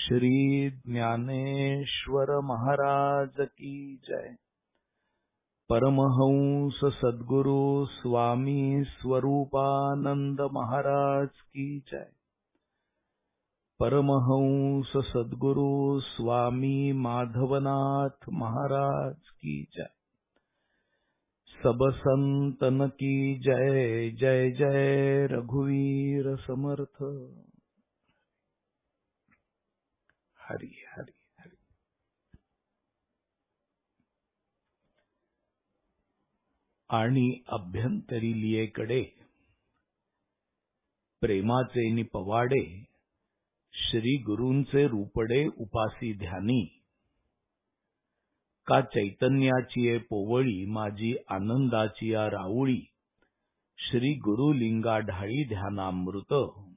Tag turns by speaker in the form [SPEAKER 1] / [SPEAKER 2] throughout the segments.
[SPEAKER 1] श्री ज्ञानेश्वर महाराज की जय। परमहंस सद्गुरु स्वामी स्वरूपानंद महाराज की जय। परमहंस सद्गुरु स्वामी माधवनाथ महाराज की जय। सब संतन की जय। जय जय रघुवीर समर्थ। हरि हरि हरि। आणि अभ्यंतरी लियेकडे प्रेमाचे निपवाडे, श्री गुरूंचे रूपडे उपासी ध्यानी। का चैतन्याची पोवळी माझी आनंदाची राऊळी, श्री गुरु लिंगा ढाळी ध्यानामृत।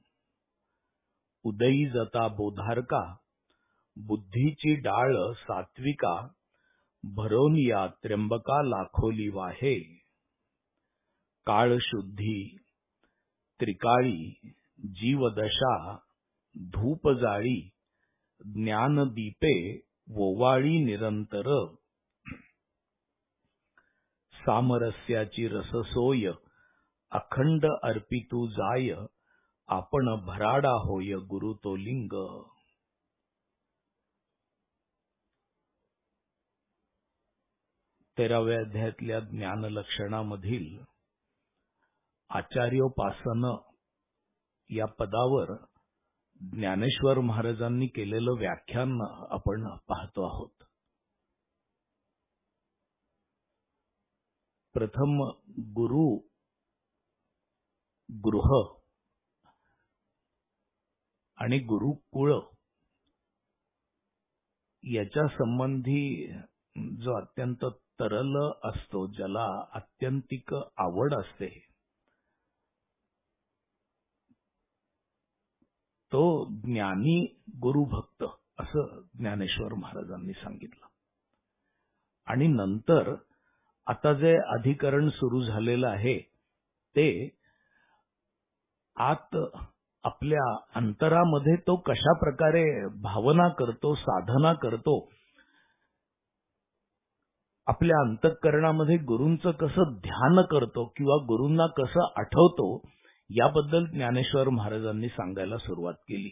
[SPEAKER 1] उदयी जता बोधारका, बुद्धीची डाळ सात्विका, भरोन या त्र्यंबका लाखोली वाहे। काळ शुद्धी त्रिकाळी जीवदशा, धूप जाळी ज्ञान दीपे वोवाळी निरंतर। सामरस्याची रससोय अखंड अर्पितू जाय, आपण भराडा होय गुरु तो लिंग। 13व्या अध्यायातल्या ज्ञानलक्षणामधील आचार्योपासन या पदावर ज्ञानेश्वर महाराजांनी केलेलं व्याख्यान आपण पाहतो आहोत। प्रथम गुरु गृह आणि गुरुकुळ याच्या संबंधी जो अत्यंत तरल असतो, ज्याला आत्यंतिक आवड असते, तो ज्ञानी गुरुभक्त असं ज्ञानेश्वर महाराजांनी सांगितलं। आणि नंतर आता जे अधिकरण सुरू झालेलं आहे ते आत आपल्या अंतरामध्ये तो कशा प्रकारे भावना करतो, साधना करतो, आपल्या अंतःकरणामध्ये गुरूंचं कसं ध्यान करतो किंवा गुरूंना कसं आठवतो, याबद्दल ज्ञानेश्वर महाराजांनी सांगायला सुरुवात केली।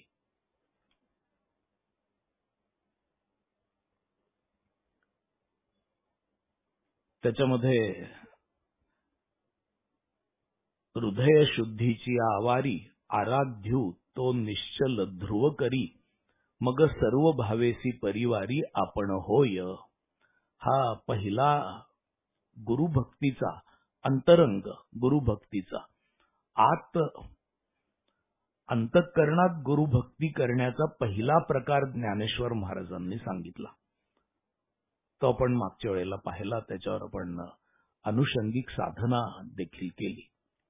[SPEAKER 1] त्याच्यामध्ये हृदय शुद्धीची आवारी, आराध्यू तो निश्चल ध्रुव करी, मग सर्व भावेसी परिवारी आपण होय। हा पहिला गुरुभक्तीचा, अंतरंग गुरुभक्तीचा, अंतःकरणात गुरुभक्ती करण्याचा पहिला प्रकार ज्ञानेश्वर महाराजांनी सांगितला। तो आपण मागच्या वेळेला पाहिला, त्याच्यावर आपण अनुषंगिक साधना देखील केली।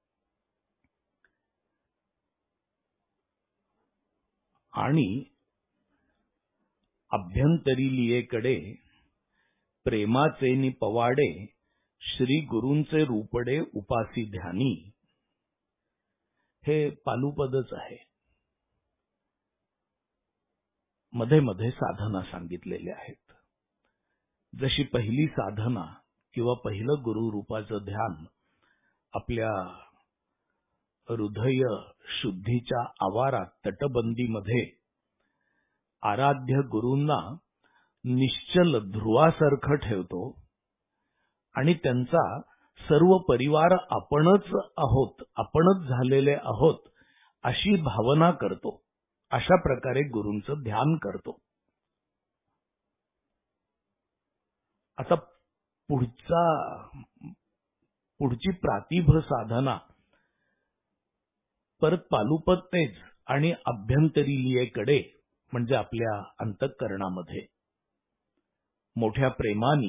[SPEAKER 1] आणि अभ्यंतरी लियेकडे प्रेमाचे निपवाडे, श्री गुरूंचे रूपडे उपासी ध्यानी, हे पालुपदच आहे। मध्ये मध्ये साधना सांगितलेल्या आहेत। जशी पहिली साधना किंवा पहिलं गुरु रूपाचं ध्यान आपल्या हृदय शुद्धीच्या आवारात तटबंदीमध्ये आराध्य गुरूंना निश्चल ध्रुवासारखं ठेवतो आणि त्यांचा सर्व परिवार आपणच आहोत, आपणच झालेले आहोत अशी भावना करतो, अशा प्रकारे गुरूंचं ध्यान करतो। आता पुढची प्रातिभ साधना परत पालुपद तेच आणि अभ्यंतरी लियेकडे, म्हणजे आपल्या अंतःकरणामध्ये मोठ्या प्रेमाने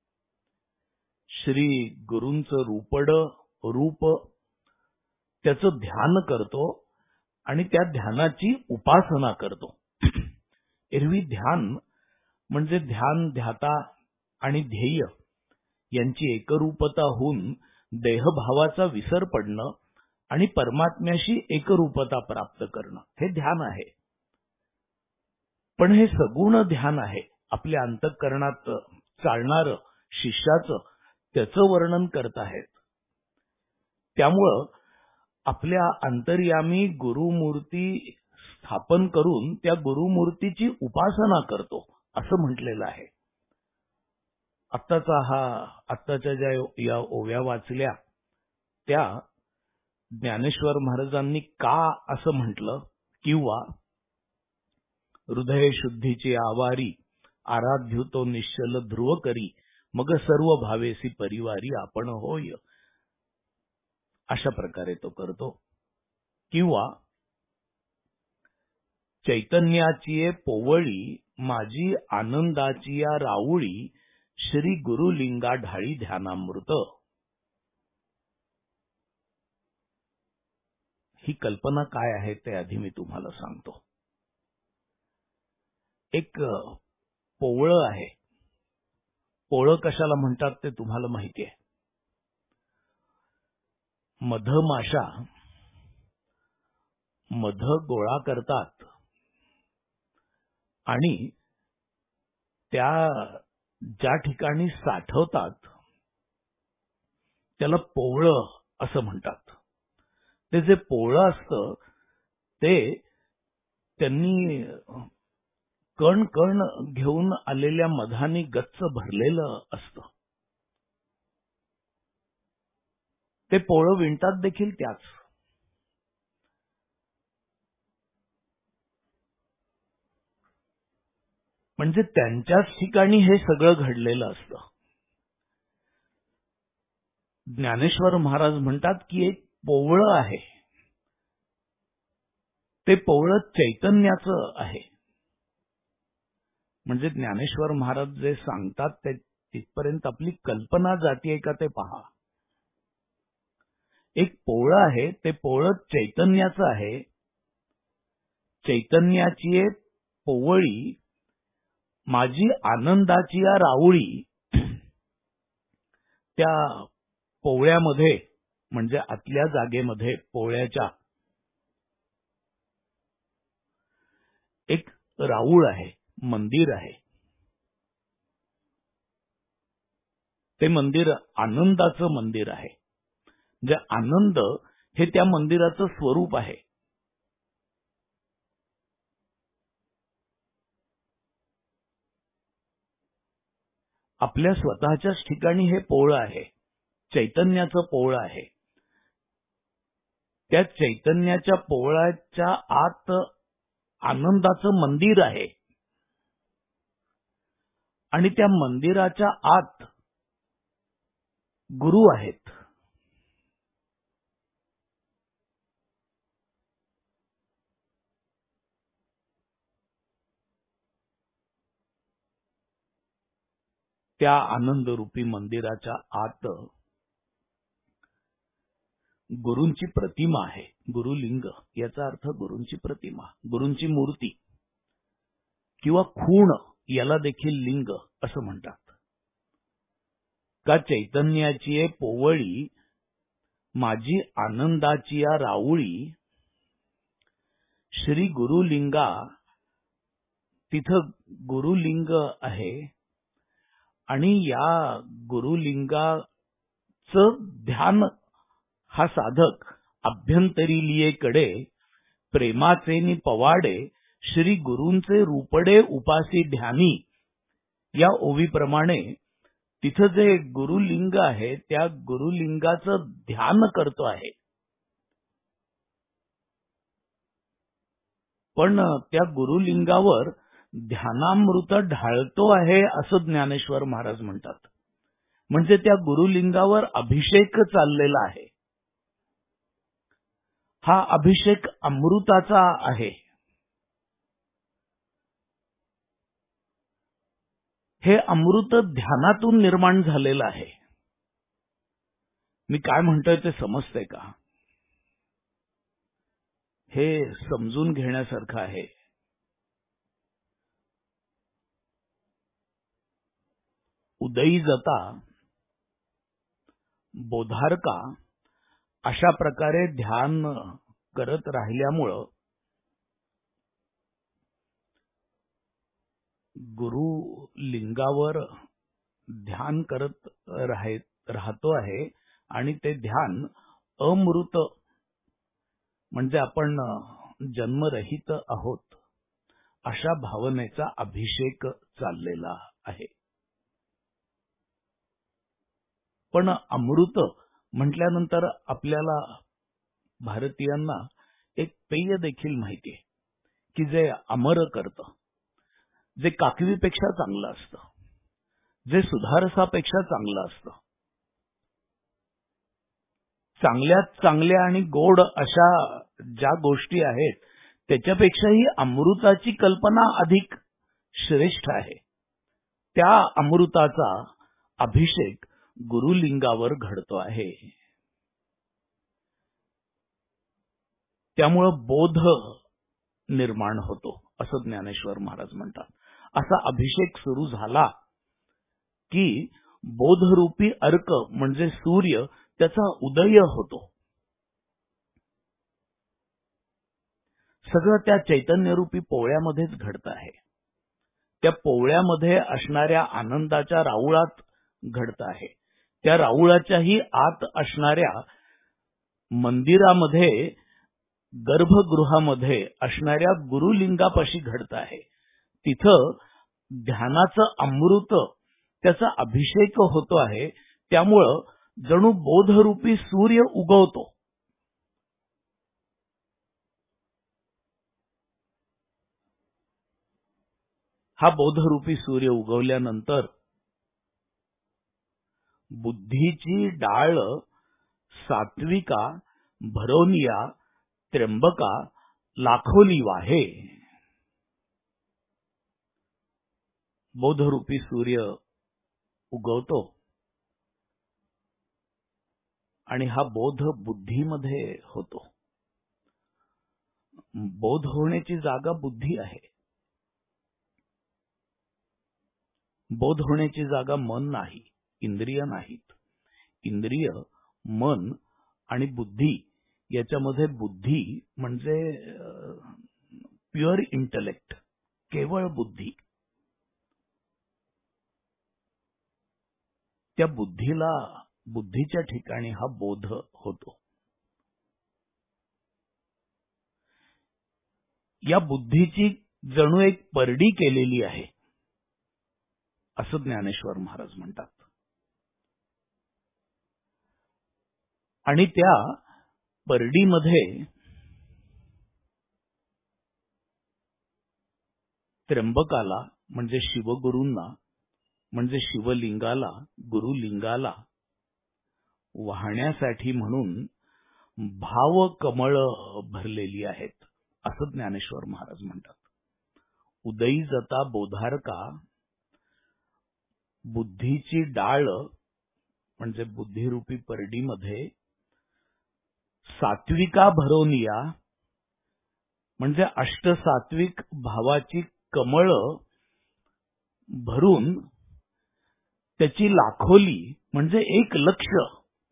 [SPEAKER 1] श्री गुरूंचं रूप त्याचं ध्यान करतो आणि त्या ध्यानाची उपासना करतो। एरवी ध्यान म्हणजे ध्यान, ध्याता आणि ध्येय यांची एकरूपता होऊन देहभावाचा विसर पडणं आणि परमात्म्याशी एकरूपता प्राप्त करणं, हे ध्यान आहे। पण हे सगुण ध्यान आहे, आपल्या अंतःकरणात चालणारं शिष्याचं, त्याचं वर्णन करत आहेत. त्यामुळं आपल्या अंतर्यामी गुरुमूर्ती स्थापन करून त्या गुरुमूर्तीची उपासना करतो असं म्हटलेलं आहे. आत्ताच्या ज्या या ओव्या वाचल्या त्या ज्ञानेश्वर महाराजांनी का असं म्हटलं, किंवा हृदय शुद्धीची आवारी आराध्य तो निश्चल ध्रुव करी मग सर्व भावेसी परिवारी आपण होय, अशा प्रकारे तो करतो. किंवा चैतन्याची पोवळी माझी आनंदाची या राऊळी श्री गुरुलिंगा ढाळी ध्यानामृत. ही कल्पना काय आहे ते आधी मी तुम्हाला सांगतो. एक पोवळं आहे. पोळं कशाला म्हणतात ते तुम्हाला माहिती आहे. मधमाशा मध गोळा करतात आणि त्या ज्या ठिकाणी साठवतात त्याला पोवळं असं म्हणतात. ते जे पोवळं असतं ते त्यांनी कण कण घेऊन आलेल्या मधाने गच्च भरलेलं असतं. ते पोळं विणतात देखील त्याच. म्हणजे त्यांच्याच ठिकाणी हे सगळं घडलेलं असतं. ज्ञानेश्वर महाराज म्हणतात की एक पोवळं आहे, ते पोवळं चैतन्याचं आहे. म्हणजे ज्ञानेश्वर महाराज जे सांगतात ते तिथपर्यंत आपली कल्पना जातीये का ते पहा. एक पोवळं आहे, ते पोवळं चैतन्याचं आहे. चैतन्याची पोवळी माझी आनंदाची या राऊळी. त्या पोवळ्यामध्ये म्हणजे आतल्या जागेमध्ये पोवळ्याच्या एक राऊळ आहे, मंदिर आहे. ते मंदिर आनंदाचं मंदिर आहे. म्हणजे आनंद हे त्या मंदिराचं स्वरूप आहे. आपल्या स्वतःच्याच ठिकाणी हे पोवळं आहे, चैतन्याचं पोवळं आहे. त्या चैतन्याच्या पोवळ्याच्या आत आनंदाचं मंदिर आहे आणि त्या मंदिराच्या आत गुरु आहेत. त्या आनंदरूपी मंदिराच्या आत गुरूंची प्रतिमा आहे. गुरुलिंग याचा अर्थ गुरूंची प्रतिमा, गुरूंची मूर्ती किंवा खूण याला देखील लिंग असं म्हणतात. का चैतन्याची पोवळी माझी आनंदाची या राऊळी श्री गुरुलिंगा. तिथं गुरुलिंग आहे आणि या गुरुलिंगाचं ध्यान हा साधक अभ्यंतरी लियेकडे प्रेमाचे नि पवाडे श्री गुरूंचे रूपडे उपासी ध्यानी. या ओवीप्रमाणे तिथं जे गुरुलिंग आहे त्या गुरुलिंगाचं ध्यान करतो आहे. पण त्या गुरुलिंगावर ध्यानामृत ढाळतो आहे असं ज्ञानेश्वर महाराज म्हणतात. म्हणजे त्या गुरुलिंगावर अभिषेक चाललेला आहे. हा अभिषेक अमृताचा आहे. हे अमृत ध्यानातून निर्माण झालेलं आहे. मी काय म्हणतोय ते समजतंय का? हे समजून घेण्यासारखं आहे. उदयी जता बोधारका अशा प्रकारे ध्यान करत राहिल्यामुळं गुरु लिंगावर ध्यान करत राहतो आहे आणि ते ध्यान अमृत म्हणजे आपण जन्मरहित आहोत अशा भावनेचा अभिषेक चाललेला आहे. पण अमृत म्हटल्यानंतर आपल्याला भारतीयांना एक पेय देखील माहिती आहे की जे अमर करतं, जे काकवीपेक्षा चांगलं असतं, जे सुधारसापेक्षा चांगलं असतं. चांगल्यात चांगल्या आणि गोड अशा ज्या गोष्टी आहेत त्याच्यापेक्षाही अमृताची कल्पना अधिक श्रेष्ठ आहे. त्या अमृताचा अभिषेक गुरुलिंगावर घडतो आहे. त्यामुळं बोध निर्माण होतो असं ज्ञानेश्वर महाराज म्हणतात. असा अभिषेक सुरू झाला की बोधरूपी अर्क म्हणजे सूर्य त्याचा उदय होतो. सगळं त्या चैतन्यरूपी पोळ्यामध्येच घडत आहे. त्या पोळ्यामध्ये असणाऱ्या आनंदाच्या राऊळात घडत आहे. त्या राऊळाच्याही आत असणाऱ्या मंदिरामध्ये, गर्भगृहामध्ये असणाऱ्या गुरुलिंगापाशी घडत आहे. तिथं ध्यानाचं अमृत त्याचा अभिषेक होतो आहे. त्यामुळं जणू बोधरूपी सूर्य उगवतो. हा बोधरूपी सूर्य उगवल्यानंतर बुद्धीची डाळ सात्विका, भरोनिया, त्र्यंबका, लाखोली वाहे. बोधरूपी सूर्य उगवतो आणि हा बोध बुद्धीमध्ये होतो. बोध होण्याची जागा बुद्धी आहे. बोध होण्याची जागा मन नाही, इंद्रिय नाहीत. इंद्रिय, मन आणि बुद्धी याच्यामध्ये बुद्धी म्हणजे प्युअर इंटलेक्ट, केवळ बुद्धी. त्या बुद्धीच्या ठिकाणी हा बोध होतो. या बुद्धीची जणू एक परडी केलेली आहे असं ज्ञानेश्वर महाराज म्हणतात. आणि त्या परडीमध्ये त्र्यंबकाला म्हणजे शिवगुरूंना, म्हणजे शिवलिंगाला, गुरुलिंगाला वाहण्यासाठी म्हणून भावकमळ भरलेली आहेत असं ज्ञानेश्वर महाराज म्हणतात. उदयी जता बोधारका, बुद्धीची डाळ म्हणजे बुद्धिरूपी परडीमध्ये सात्विका भरोनिया म्हणजे अष्टसात्विक भावाची कमळ भरून त्याची लाखोली म्हणजे 1,00,000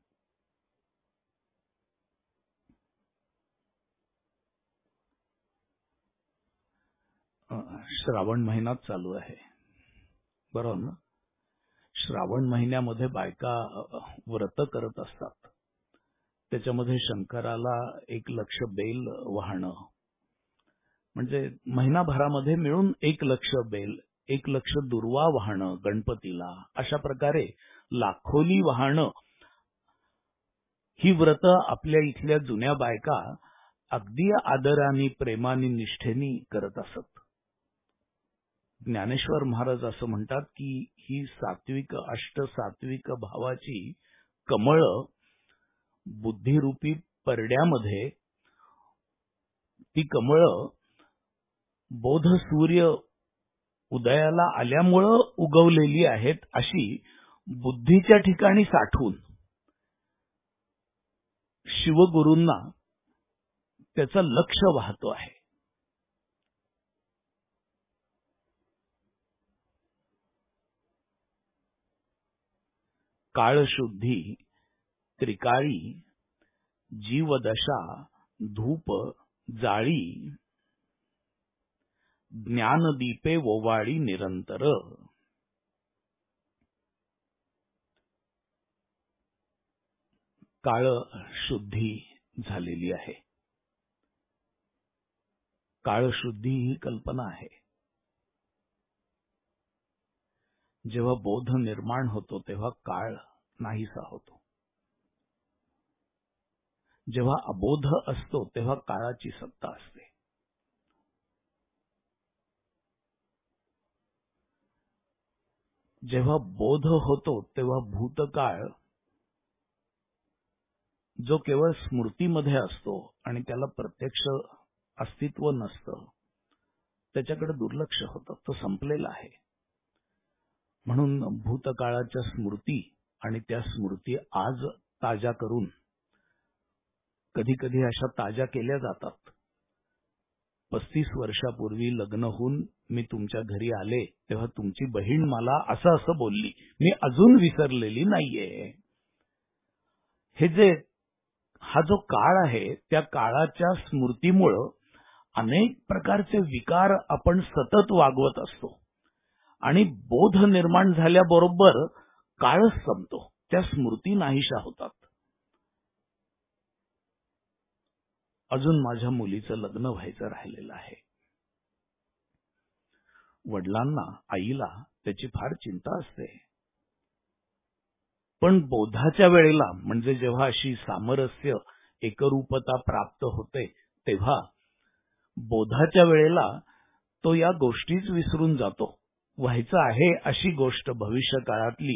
[SPEAKER 1] श्रावण महिना चालू आहे, बरोबर ना? श्रावण महिन्यामध्ये बायका व्रत करत असतात. त्याच्यामध्ये शंकराला 1,00,000 बेल वाहणं म्हणजे महिनाभरामध्ये मिळून 1,00,000 बेल, 1,00,000 दुर्वा वाहणं गणपतीला, अशा प्रकारे लाखोली वाहणं ही व्रत आपल्या इथल्या जुन्या बायका अगदी आदराने, प्रेमाने, निष्ठेने करत असत. ज्ञानेश्वर महाराज असं म्हणतात की ही सात्विक, अष्टसात्विक भावाची कमळ बुद्धिरूपी परड्यामध्ये, ती कमळ बोध सूर्य उदयाला आल्यामुळं उगवलेली आहेत अशी बुद्धीच्या ठिकाणी साठवून शिवगुरूंना त्याचं लक्ष वाहतो आहे. काळशुद्धी, त्रिकाळी, जीवदशा, धूप, जाळी, ज्ञानदीपे ओवाळी निरंतर. काळ शुद्धी झालेली आहे. काळशुद्धी ही कल्पना आहे. जेव्हा बोध निर्माण होतो तेव्हा काळ नाहीसा होतो. जेव्हा अबोध असतो तेव्हा काळाची सत्ता असते. जेव्हा बोध होतो तेव्हा भूतकाळ जो केवळ स्मृतीमध्ये असतो आणि त्याला प्रत्यक्ष अस्तित्व नसतं, त्याच्याकडे दुर्लक्ष होतं. तो संपलेला आहे. म्हणून भूतकाळाच्या स्मृती आणि त्या स्मृती आज ताज्या करून कधी कधी अशा ताज्या केल्या जातात. 35 वर्षापूर्वी लग्न होऊन मी तुमच्या घरी आले तेव्हा तुमची बहीण मला असं असं बोलली, मी अजून विसरलेली नाहीये. हा जो काळ आहे त्या काळाच्या स्मृतीमुळं अनेक प्रकारचे विकार आपण सतत वागवत असतो आणि बोध निर्माण झाल्याबरोबर काळच संपतो. त्या स्मृती नाहीशा होतात. अजून माझ्या मुलीचं लग्न व्हायचं राहिलेलं आहे. वडिलांना, आईला त्याची फार चिंता असते. पण बोधाच्या वेळेला म्हणजे जेव्हा अशी सामरस्य एकरूपता प्राप्त होते तेव्हा बोधाच्या वेळेला तो या गोष्टीच विसरून जातो. व्हायचं आहे अशी गोष्ट भविष्य काळातली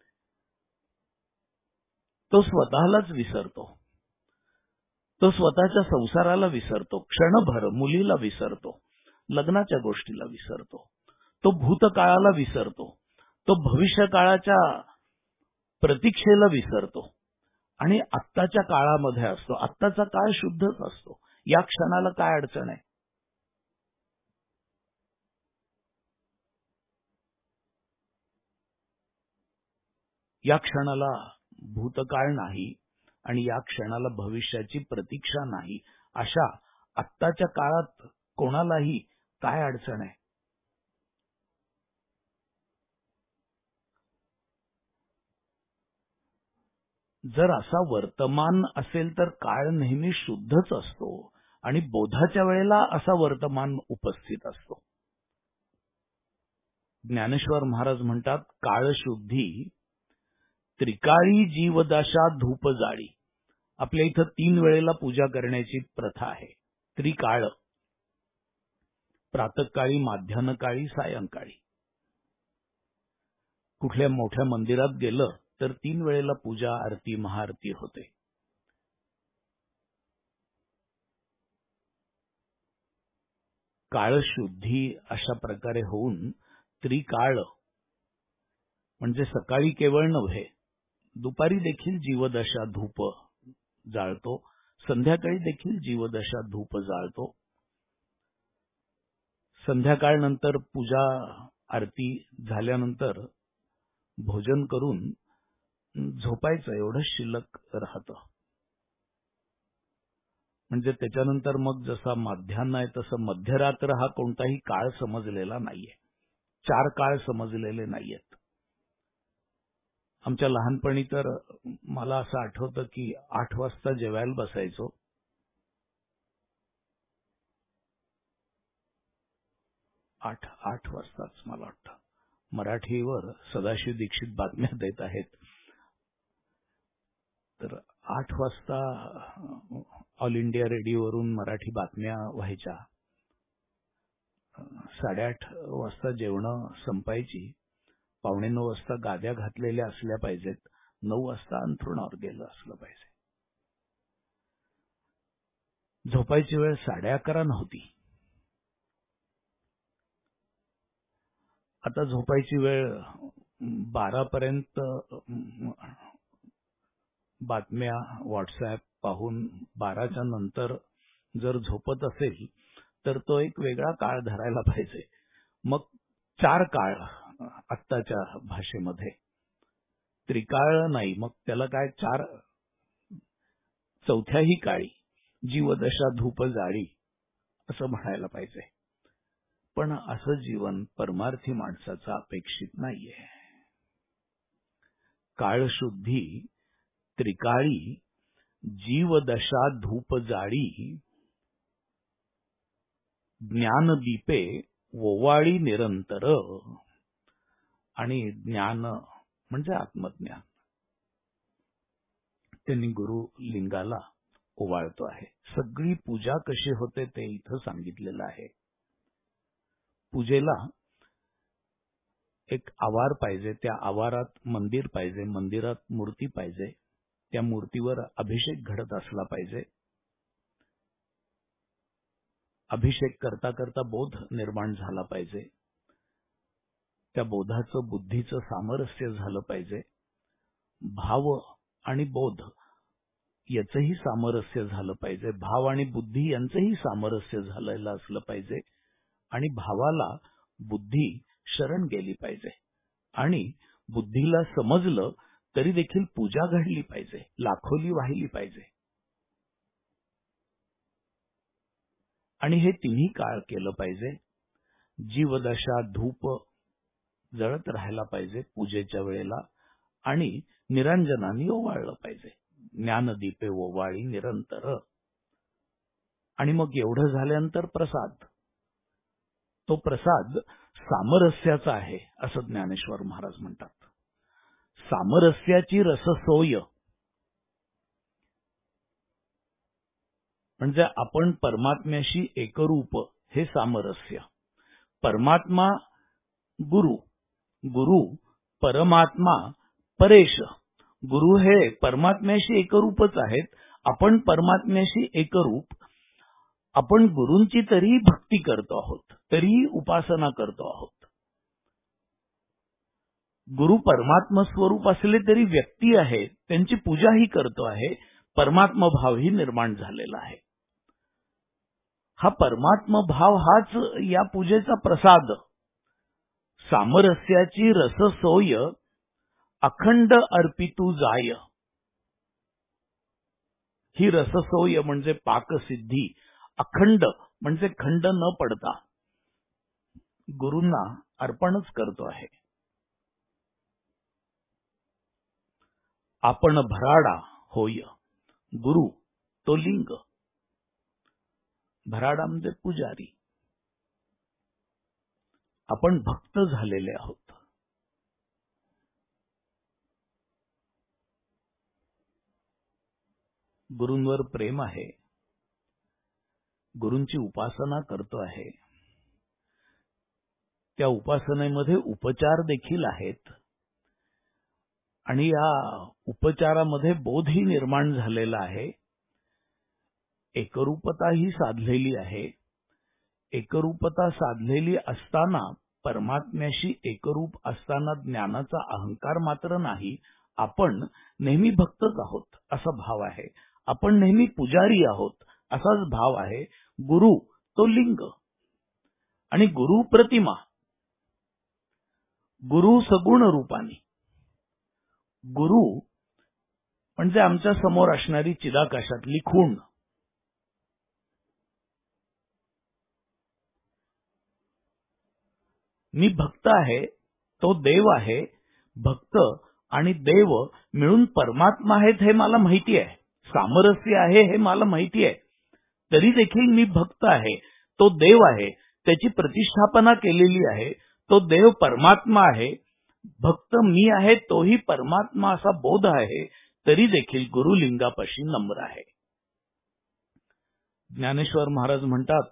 [SPEAKER 1] तो स्वतःलाच विसरतो. तो स्वतःच्या संसाराला विसरतो. क्षणभर मुलीला विसरतो. लग्नाच्या गोष्टीला विसरतो. तो भूतकाळाला विसरतो. तो भविष्य काळाच्या प्रतीक्षेला विसरतो आणि आत्ताच्या काळामध्ये असतो. आत्ताचा काळ शुद्धच असतो. या क्षणाला काय अडचण आहे? या क्षणाला भूतकाळ नाही आणि या क्षणाला भविष्याची प्रतीक्षा नाही. अशा आत्ताच्या काळात कोणालाही काय अडचण आहे? जर असा वर्तमान असेल तर काळ नेहमी शुद्धच असतो आणि बोधाच्या वेळेला असा वर्तमान उपस्थित असतो. ज्ञानेश्वर महाराज म्हणतात, काळशुद्धी त्रिकाळी जीवदशा धूप जाळी. आपल्या इथं 3 वेळेला पूजा करण्याची प्रथा आहे. त्रिकाळ, प्रातःकाळी, माध्यान्हकाळी, सायंकाळी. कुठल्या मोठ्या मंदिरात गेलं तर 3 वेळेला पूजा, आरती, महाआरती होते. काळशुद्धी अशा प्रकारे होऊन त्रिकाळ म्हणजे सकाळी केवळ नव्हे, दुपारी देखील जीवदशा धूप जाळतो. संध्याकाळी देखील जीवदशा धूप जाळतो. संध्याकाळ नंतर पूजा आरती झाल्यानंतर भोजन करून झोपायचं एवढं शिल्लक राहतं. म्हणजे त्याच्यानंतर मग जसा माध्यान्ह आहे तसं मध्यरात्र हा कोणताही काळ समजलेला नाहीये. 4 काळ समजलेले नाहीयेत. आमच्या लहानपणी तर मला असं आठवतं की 8 वाजता जेवायला बसायचो. 8 वाजताच मला वाटतं मराठीवर सदाशिव दीक्षित बातम्या देत आहेत. तर 8 वाजता ऑल इंडिया रेडिओवरून मराठी बातम्या व्हायच्या. 8:30 वाजता जेवणं संपायची. 8:45 वाजता गाद्या घातलेल्या असल्या पाहिजेत. 9 वाजता अंथरुणावर गेलं असलं पाहिजे. झोपायची वेळ 11:30 नव्हती. आता झोपायची वेळ 12 पर्यंत बातम्या व्हॉट्सअॅप पाहून 12च्या नंतर जर झोपत असेल तर तो एक वेगळा काळ धरायला पाहिजे. मग 4 काळ आत्ताच्या भाषेमध्ये, त्रिकाळ नाही, मग त्याला काय 4 चौथ्याही काळी जीवदशा धूप जाळी असं म्हणायला पाहिजे. पण असं जीवन परमार्थी माणसाचं अपेक्षित नाहीये. काळशुद्धी त्रिकाळी जीवदशा धूप जाळी, ज्ञानदीपे ओवाळी निरंतर. आणि ज्ञान म्हणजे आत्मज्ञान. त्यांनी गुरु लिंगाला ओवाळतो आहे. सगळी पूजा कशी होते ते इथं सांगितलेलं आहे. पूजेला एक आवार पाहिजे, त्या आवारात मंदिर पाहिजे, मंदिरात मूर्ती पाहिजे, त्या मूर्तीवर अभिषेक घडत असला पाहिजे. अभिषेक करता करता बोध निर्माण झाला पाहिजे. त्या बोधाचं बुद्धीचं सामरस्य झालं पाहिजे. भाव आणि बोध याचंही सामरस्य झालं पाहिजे. भाव आणि बुद्धी यांचंही सामरस्य झालेलं असलं पाहिजे. आणि भावाला बुद्धी शरण गेली पाहिजे. आणि बुद्धीला समजलं तरी देखील पूजा घडली पाहिजे, लाखोली वाहिली पाहिजे. आणि हे तिन्ही काळ केलं पाहिजे. जीवदशा धूप जळत राहायला पाहिजे पूजेच्या वेळेला, आणि निरंजनाने ओवाळलं पाहिजे. ज्ञानदीपे ओवाळी निरंतर. आणि मग एवढं झाल्यानंतर प्रसाद. तो प्रसाद सामरस्याचा आहे असं ज्ञानेश्वर महाराज म्हणतात. सामरस्याची रससोय म्हणजे आपण परमात्म्याशी एकरूप हे सामरस्य. परमात्मा गुरु, गुरु परमात्मा परेश. गुरु हे परमात्म्याशी एकरूपच आहेत. आपण परमात्म्याशी एकरूप. आपण गुरूंची तरीही भक्ती करतो आहोत, तरीही उपासना करतो आहोत. गुरु परमात्मा स्वरूप असले तरी व्यक्ती आहेत, त्यांची पूजाही करतो आहे. परमात्मा भावही निर्माण झालेला आहे. हा परमात्मा भाव हाच या पूजेचा प्रसाद. सामरस्याची रससोय अखंड अर्पितू जाय. ही रससोय म्हणजे पाकसिद्धी. अखंड म्हणजे खंड न पडता गुरूंना अर्पणच करतो आहे. आपण भराडा होय, गुरु तो लिंग. भराडा म्हणजे पुजारी. आपण भक्त झालेले आहोत. गुरूंवर प्रेम आहे, गुरूंची उपासना करतो आहे. त्या उपासनेमध्ये उपचार देखील आहेत. आणि या उपचारामध्ये बोधही निर्माण झालेला आहे. एकरूपता ही साधलेली आहे. एकरूपता साधलेली असताना परमात्म्याशी एकरूप असताना ज्ञानाचा अहंकार मात्र नाही. आपण नेहमी भक्तच आहोत असा भाव आहे. आपण नेहमी पुजारी आहोत असाच भाव आहे. गुरु तो लिंग आणि गुरु प्रतिमा. गुरु सगुण रूपानी. गुरु म्हणजे आमच्या समोर असणारी चिदाकाशातली खूण. मी भक्त आहे, तो देव आहे. भक्त आणि देव मिळून परमात्मा आहेत हे मला माहिती आहे. सामरस्य आहे हे मला माहिती आहे. तरी देखील मी भक्त आहे, तो देव आहे, त्याची प्रतिष्ठापना केलेली आहे. तो देव परमात्मा आहे. भक्त मी आहे, तोही परमात्मा असा बोध आहे. तरी देखील गुरुलिंगापाशी नम्र आहे. ज्ञानेश्वर महाराज म्हणतात,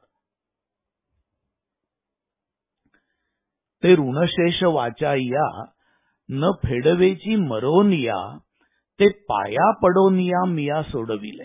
[SPEAKER 1] ते ऋणशेष वाचाइया न फेडवेची मरोनिया, ते पाया पडोनिया मिया सोडविले.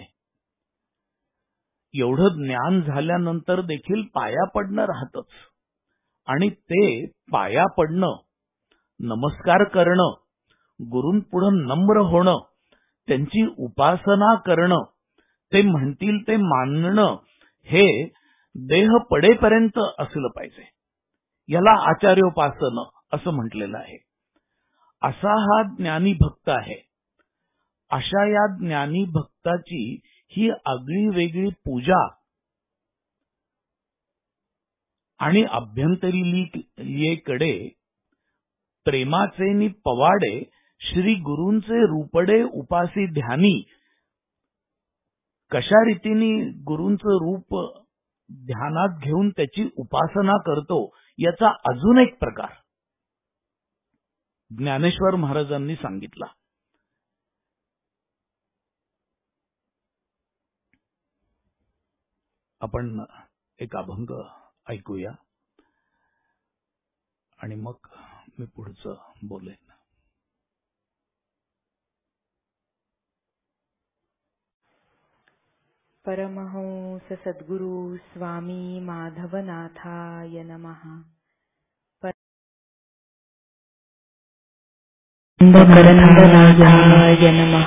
[SPEAKER 1] एवढं ज्ञान झाल्यानंतर देखील पाया पडणं राहतच. आणि ते पाया पडणं, नमस्कार करणं, गुरूंपुढे नम्र होणं, त्यांची उपासना करणं, ते म्हणतील ते मानणं, हे देह पडेपर्यंत असलं पाहिजे. याला आचार्योपासन असं म्हटलेलं आहे. असा हा ज्ञानी भक्त आहे. अशा या ज्ञानी भक्ताची ही आगळी वेगळी पूजा आणि अभ्यंतरीलीकडे प्रेमाचे नि पवाडे श्री गुरूंचे रूपडे उपासी ध्यानी. कशा रीतीने गुरूंचं रूप ध्यानात घेऊन त्याची उपासना करतो याचा अजून एक प्रकार ज्ञानेश्वर महाराजांनी सांगितला. आपण एक अभंग ऐकूया आणि मग मी पुढचं बोलेन.
[SPEAKER 2] परमहंस सद्गुरु स्वामी माधवनाथाय नमः. परमनाथाय नमः.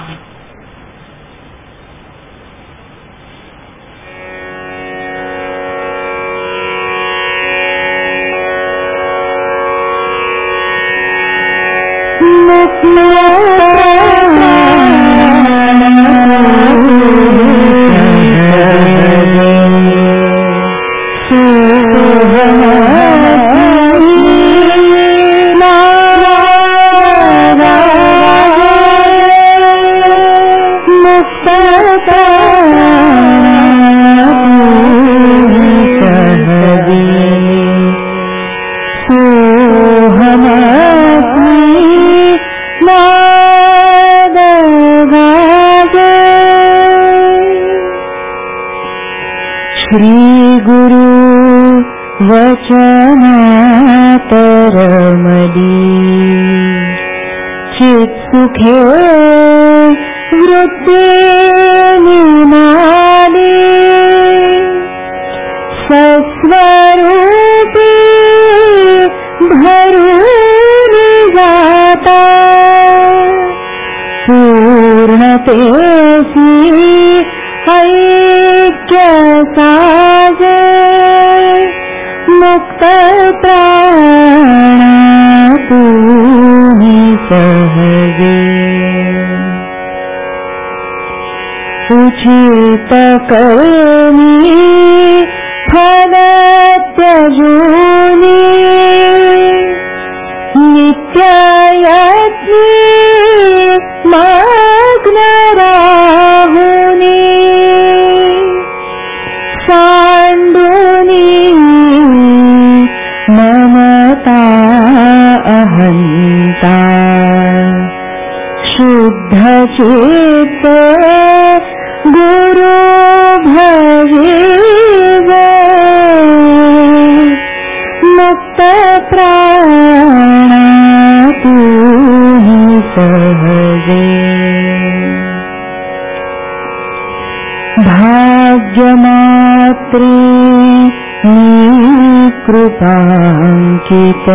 [SPEAKER 3] कृपांकित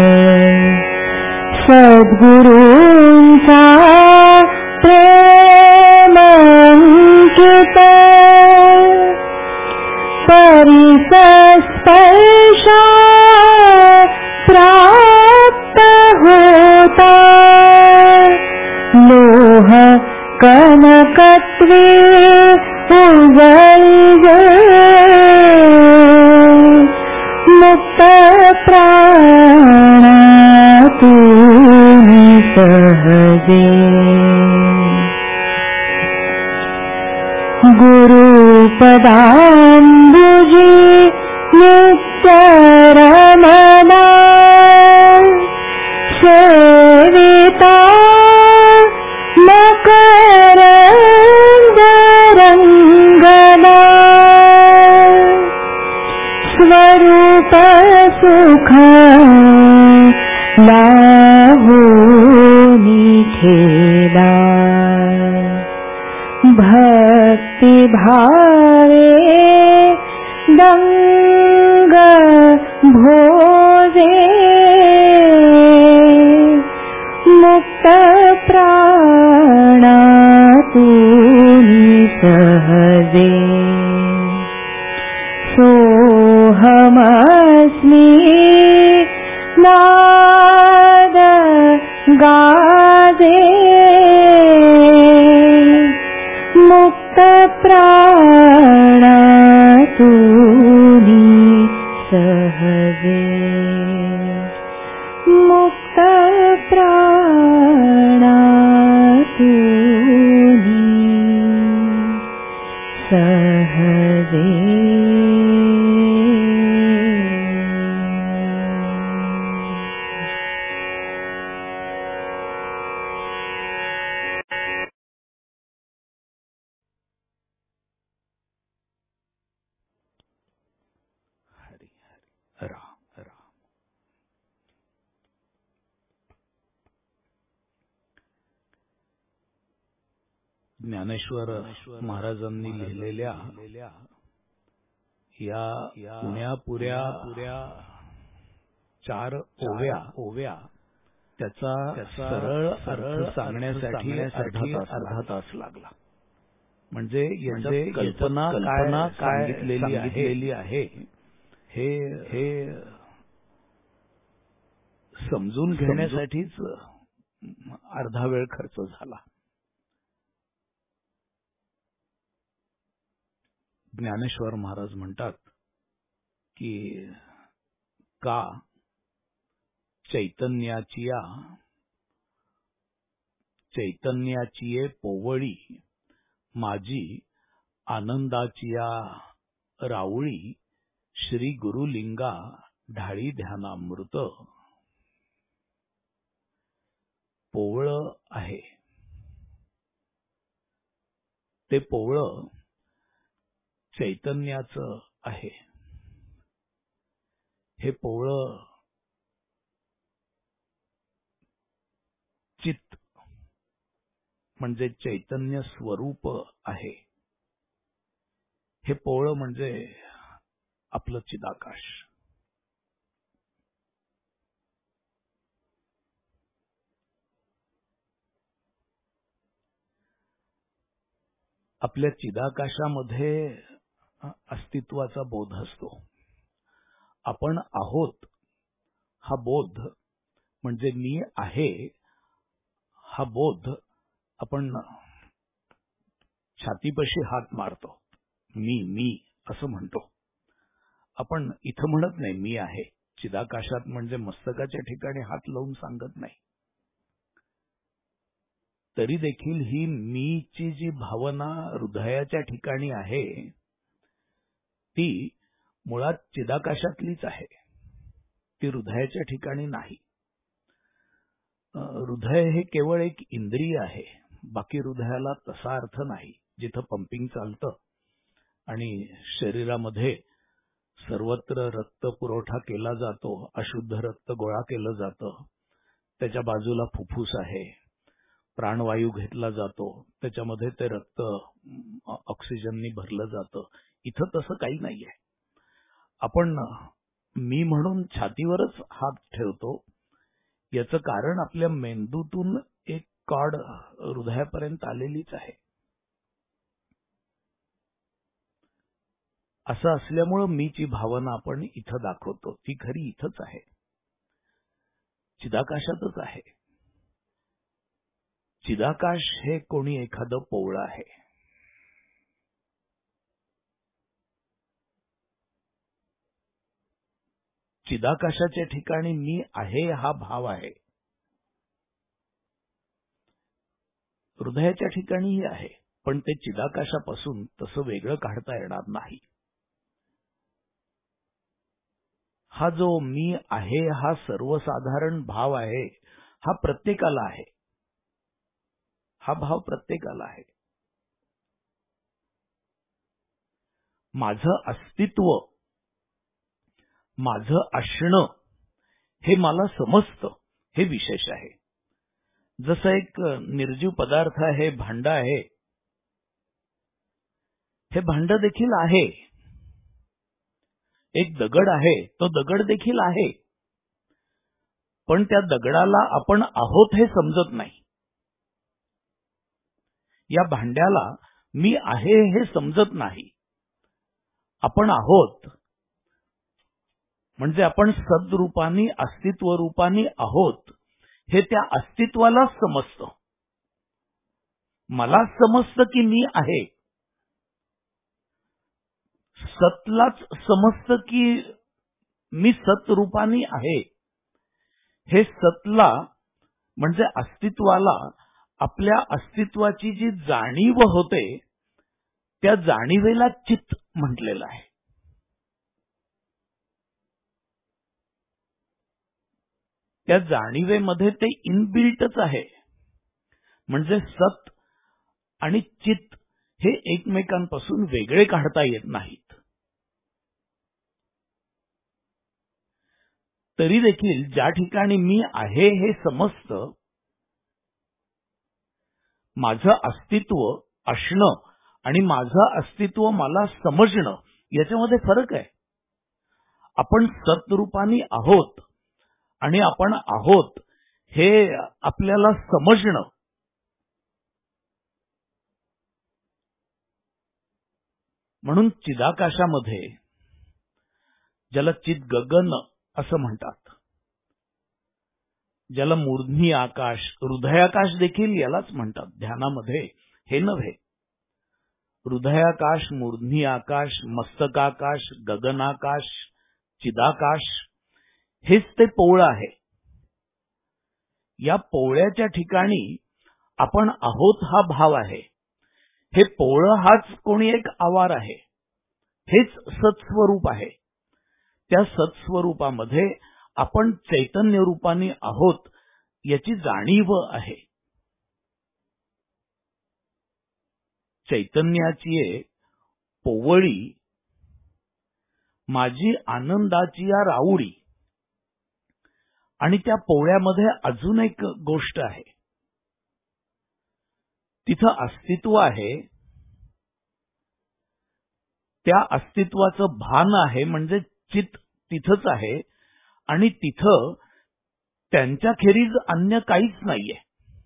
[SPEAKER 3] सद्गुरूंचा प्रेमांकित परिसस्पर्शा प्राप्त होता लोह कनकत्वे उजळले मुक्त प्राणातून सहजे गुरुपदांबुजी नित्य रमणा सेविता मकरंद रंगना स्वरूप सुख लाहुनी खेला भक्ति भावे दंग भोजे मुक्त प्राणातूनी सहजे सोहमस्मि नाद गाजे मुक्त प्राणातूनी सहजे.
[SPEAKER 1] ज्ञानेश्वर महाराजांनी लिहिलेल्या या पुण्यापुऱ्या 4 ओव्या त्याचा सरळ अर्थ सांगण्यासाठी अर्धा तास लागला. म्हणजे याची कल्पना काय सांगितलेली आहे हे समजून घेण्यासाठीच अर्धा वेळ खर्च झाला. ज्ञानेश्वर महाराज म्हणतात की का चैतन्याची पोवळी माझी आनंदाचिया राऊळी श्री गुरुलिंगा ढाळी ध्यानामृत. पोवळ आहे ते पोवळ चैतन्याचं आहे. हे पोवळ चित्त म्हणजे चैतन्य स्वरूप आहे. हे पोवळ म्हणजे आपलं चिदाकाश. आपल्या चिदाकाशामध्ये अस्तित्वाचा बोध असतो. आपण आहोत हा बोध म्हणजे मी आहे हा बोध आपण छातीपाशी हात मारतो. मी असं म्हणतो. आपण इथं म्हणत नाही मी आहे. चिदाकाशात म्हणजे मस्तकाच्या ठिकाणी हात लावून सांगत नाही. तरी देखील ही मीची जी भावना हृदयाच्या ठिकाणी आहे ती मुळात चिदाकाशातलीच आहे. ती हृदयाच्या ठिकाणी नाही. हृदय हे केवळ एक इंद्रिय आहे. बाकी हृदयाला तसा अर्थ नाही. जिथं पंपिंग चालतं आणि शरीरामध्ये सर्वत्र रक्त पुरवठा केला जातो, अशुद्ध रक्त गोळा केलं जातं, त्याच्या बाजूला फुफ्फुस आहे, प्राणवायू घेतला जातो, त्याच्यामध्ये ते रक्त ऑक्सिजननी भरलं जातं. इथं तसं काही नाहीये. आपण मी म्हणून छातीवरच हात ठेवतो. याचं कारण आपल्या मेंदूतून एक कॉर्ड हृदयापर्यंत आलेलीच आहे. असं असल्यामुळं मीची भावना आपण इथं दाखवतो. ती खरी इथंच आहे, चिदाकाशातच आहे. चिदाकाश हे कोणी एखादं पोवळं आहे. चिदाकाशाच्या ठिकाणी मी आहे हा भाव आहे. हृदयाच्या ठिकाणीही आहे, पण ते चिदाकाशापासून तसं वेगळं काढता येणार नाही. हा जो मी आहे हा सर्वसाधारण भाव आहे. हा प्रत्येकाला आहे. हा भाव प्रत्येकाला आहे. माझं अस्तित्व, माझं असणं हे मला समजतं, हे विशेष आहे. जसं एक निर्जीव पदार्थ आहे, भांड आहे. हे भांड देखील आहे. एक दगड आहे, तो दगड देखील आहे. पण त्या दगडाला आपण आहोत हे समजत नाही. या भांड्याला मी आहे हे समजत नाही. आपण आहोत म्हणजे आपण सद्रूपानी अस्तित्व रूपानी आहोत हे त्या अस्तित्वालाच समजतं. मला समजतं की मी आहे. सतलाच समजतं की मी सतरूपानी आहे. हे सतला म्हणजे अस्तित्वाला आपल्या अस्तित्वाची जी जाणीव होते त्या जाणीवेला चित्त म्हटलेलं आहे. त्या जाणीवेमध्ये ते इनबिल्टच आहे. म्हणजे सत आणि चित्त हे एकमेकांपासून वेगळे काढता येत नाहीत. तरी देखील ज्या ठिकाणी मी आहे हे समजतं, माझं अस्तित्व असणं आणि माझं अस्तित्व मला समजणं याच्यामध्ये फरक आहे. आपण सत्रूपाने आहोत आणि आपण आहोत हे आपल्याला समजणं. म्हणून चिदाकाशामध्ये, ज्याला चित गगन असं म्हणतात, ज्याला मूर्ध्नी आकाश, हृदयाकाश देखील यालाच म्हणतात ध्यानामध्ये, हे नव्हे. हृदयाकाश, मूर्ध्नी आकाश, मस्तकाकाश, गगनाकाश, चिदाकाश हेच ते पोवळं आहे. या पोवळ्याच्या ठिकाणी आपण आहोत हा भाव आहे. हे पोवळं हाच कोणी एक आवार आहे. हेच सत्स्वरूप आहे. त्या सत्स्वरूपामध्ये आपण चैतन्य रूपाने आहोत याची जाणीव आहे. चैतन्याची पोवळी माझी आनंदाची या राऊळी. आणि त्या पोवळ्यामध्ये अजून एक गोष्ट आहे. तिथं अस्तित्व आहे. त्या अस्तित्वाचं भान आहे, म्हणजे चित तिथंच आहे. आणि तिथं त्यांच्याखेरीज अन्य काहीच नाहीये.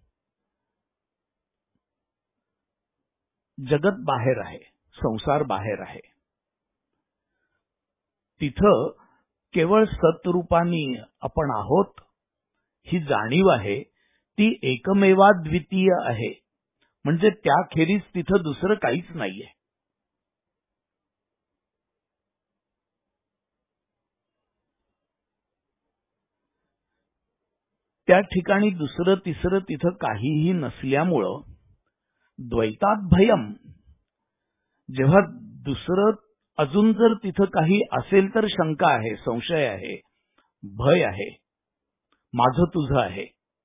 [SPEAKER 1] जगत बाहेर आहे, संसार बाहेर आहे. तिथं केवळ सत्रूपाने आपण आहोत ही जाणीव आहे. ती एकमेवाद्वितीय आहे. म्हणजे त्याखेरीज तिथं दुसरं काहीच नाहीये. त्या ठिकाणी दुसरं तिसरं तिथं काहीही नसल्यामुळं द्वैतात भयम. जेव्हा दुसरं अजून जर तिथं काही असेल तर शंका आहे, संशय आहे, भय आहे, माझं तुझं आहे.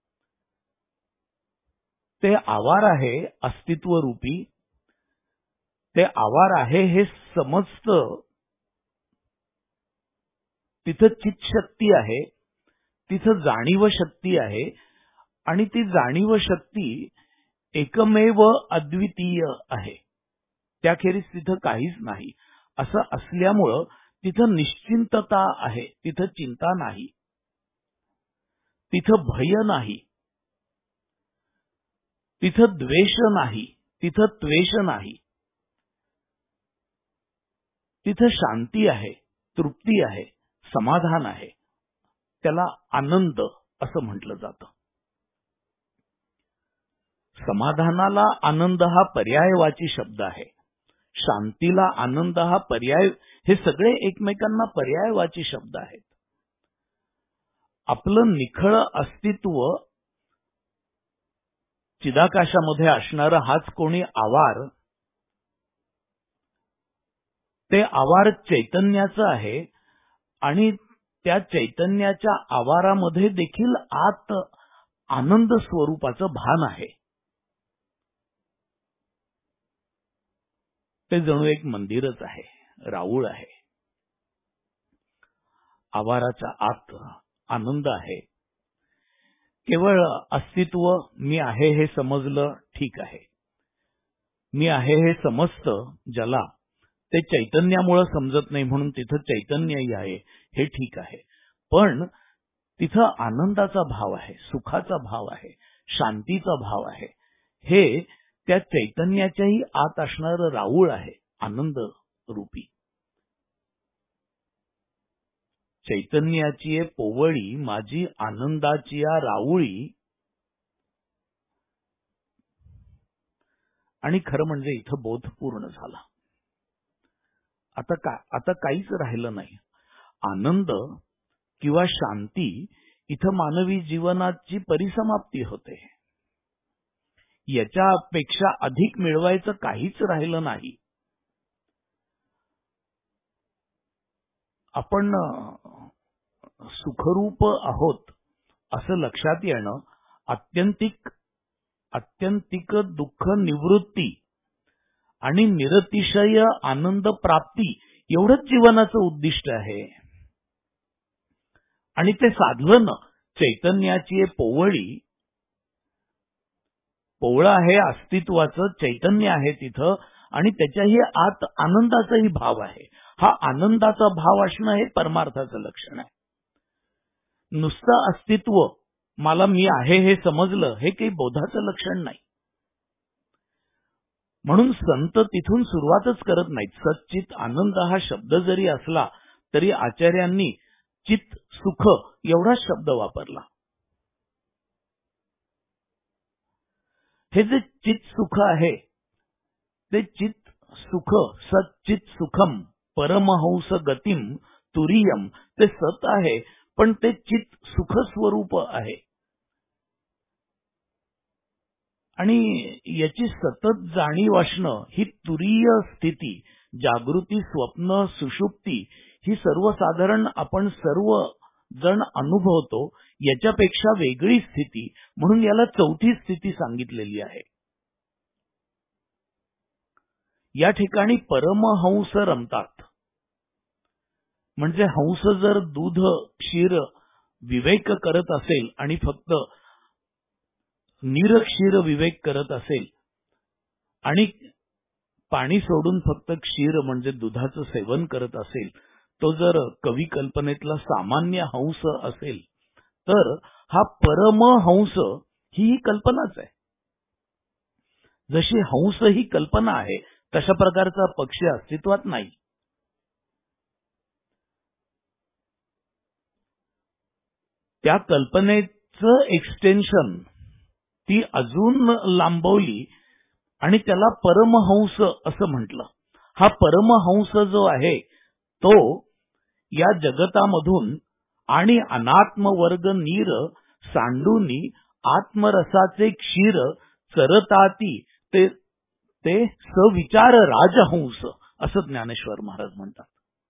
[SPEAKER 1] ते आवार आहे अस्तित्व रूपी. ते आवार आहे हे समजतं. तिथं चित्शक्ती आहे, तिथं जाणीव शक्ती आहे. आणि ती जाणीव शक्ती एकमेव अद्वितीय आहे. त्याखेरीज तिथं काहीच नाही. असं असल्यामुळं तिथं निश्चिंतता आहे. तिथं चिंता नाही, तिथं भय नाही, तिथं द्वेष नाही, तिथं त्वेष नाही. तिथं शांती आहे, तृप्ती आहे, समाधान आहे. त्याला आनंद असं म्हटलं जातं. समाधानाला आनंद हा पर्यायवाची शब्द आहे. शांतीला आनंद हा पर्याय. हे सगळे एकमेकांना पर्यायवाची शब्द आहेत. आपलं निखळ अस्तित्व चिदाकाशामध्ये असणारं हाच कोणी आवार, ते आवार चैतन्याचं आहे. आणि त्या चैतन्याच्या आवारामध्ये देखील आत आनंद स्वरूपाचं भान आहे. ते जणू एक मंदिरच आहे, राऊळ आहे. आवाराच्या आत आनंद आहे. केवळ अस्तित्व, मी आहे हे समजलं, ठीक आहे. मी आहे हे समजतं ज्याला, ते चैतन्यामुळे समजत नाही म्हणून तिथं चैतन्यही आहे, हे ठीक आहे. पण तिथं आनंदाचा भाव आहे, सुखाचा भाव आहे, शांतीचा भाव आहे. हे त्या चैतन्याच्याही आत असणारं राऊळ आहे, आनंद रूपी. चैतन्याची पोवळी माझी आनंदाची या राऊळी. आणि खरं म्हणजे इथं बोध पूर्ण झाला. आता काहीच राहिलं नाही. आनंद किंवा शांती इथं मानवी जीवनाची परिसमाप्ती होते. याच्यापेक्षा अधिक मिळवायचं काहीच राहिलं नाही. आपण सुखरूप आहोत असं लक्षात येणं, आत्यंतिक दुःख निवृत्ती आणि निरतिशय आनंद प्राप्ती एवढंच जीवनाचं उद्दिष्ट आहे. आणि ते साधलं ना चैतन्याची पोवळी. पोवळं आहे अस्तित्वाचं, चैतन्य आहे तिथं आणि त्याच्याही आत आनंदाचाही भाव आहे. हा आनंदाचा भाव असणं हे परमार्थाचं लक्षण आहे. नुसतं अस्तित्व, मला मी आहे हे समजलं, हे काही बोधाचं लक्षण नाही. म्हणून संत तिथून सुरुवातच करत नाहीत. सच्चित आनंद हा शब्द जरी असला तरी आचार्यांनी चित सुख एवढा शब्द वापरला. हे जे चित सुख आहे ते चित सुख सच्चित सुखम परमहंस गतिम तुरीयम, ते सत आहे पण ते चित सुख स्वरूप आहे. आणि याची सतत जाणीव असणं ही तुरीय स्थिती, जागृती, स्वप्न, सुषुप्ती ही सर्वसाधारण आपण सर्व जण अनुभवतो याच्यापेक्षा वेगळी स्थिती, म्हणून याला चौथी स्थिती सांगितलेली आहे. या ठिकाणी परमहंस रमतात. म्हणजे हंस जर दूध क्षीर विवेक करत असेल आणि फक्त निरक्षीर विवेक करत असेल आणि पाणी सोडून फक्त क्षीर म्हणजे दुधाचं सेवन करत असेल, तो जर कवी कल्पनेतला सामान्य हंस असेल तर हा परमहंस ही कल्पनाच आहे. जशी हंस ही कल्पना आहे तशा प्रकारचा पक्षी अस्तित्वात नाही. त्या कल्पनेचं एक्सटेन्शन ती अजून लांबवली आणि त्याला परमहंस असं म्हटलं. हा परमहंस जो आहे तो या जगतामधून आणि अनात्मवर्ग नीर सांडूनी आत्मरसाचे क्षीर चरताती ते सविचार राजहंस असं ज्ञानेश्वर महाराज म्हणतात.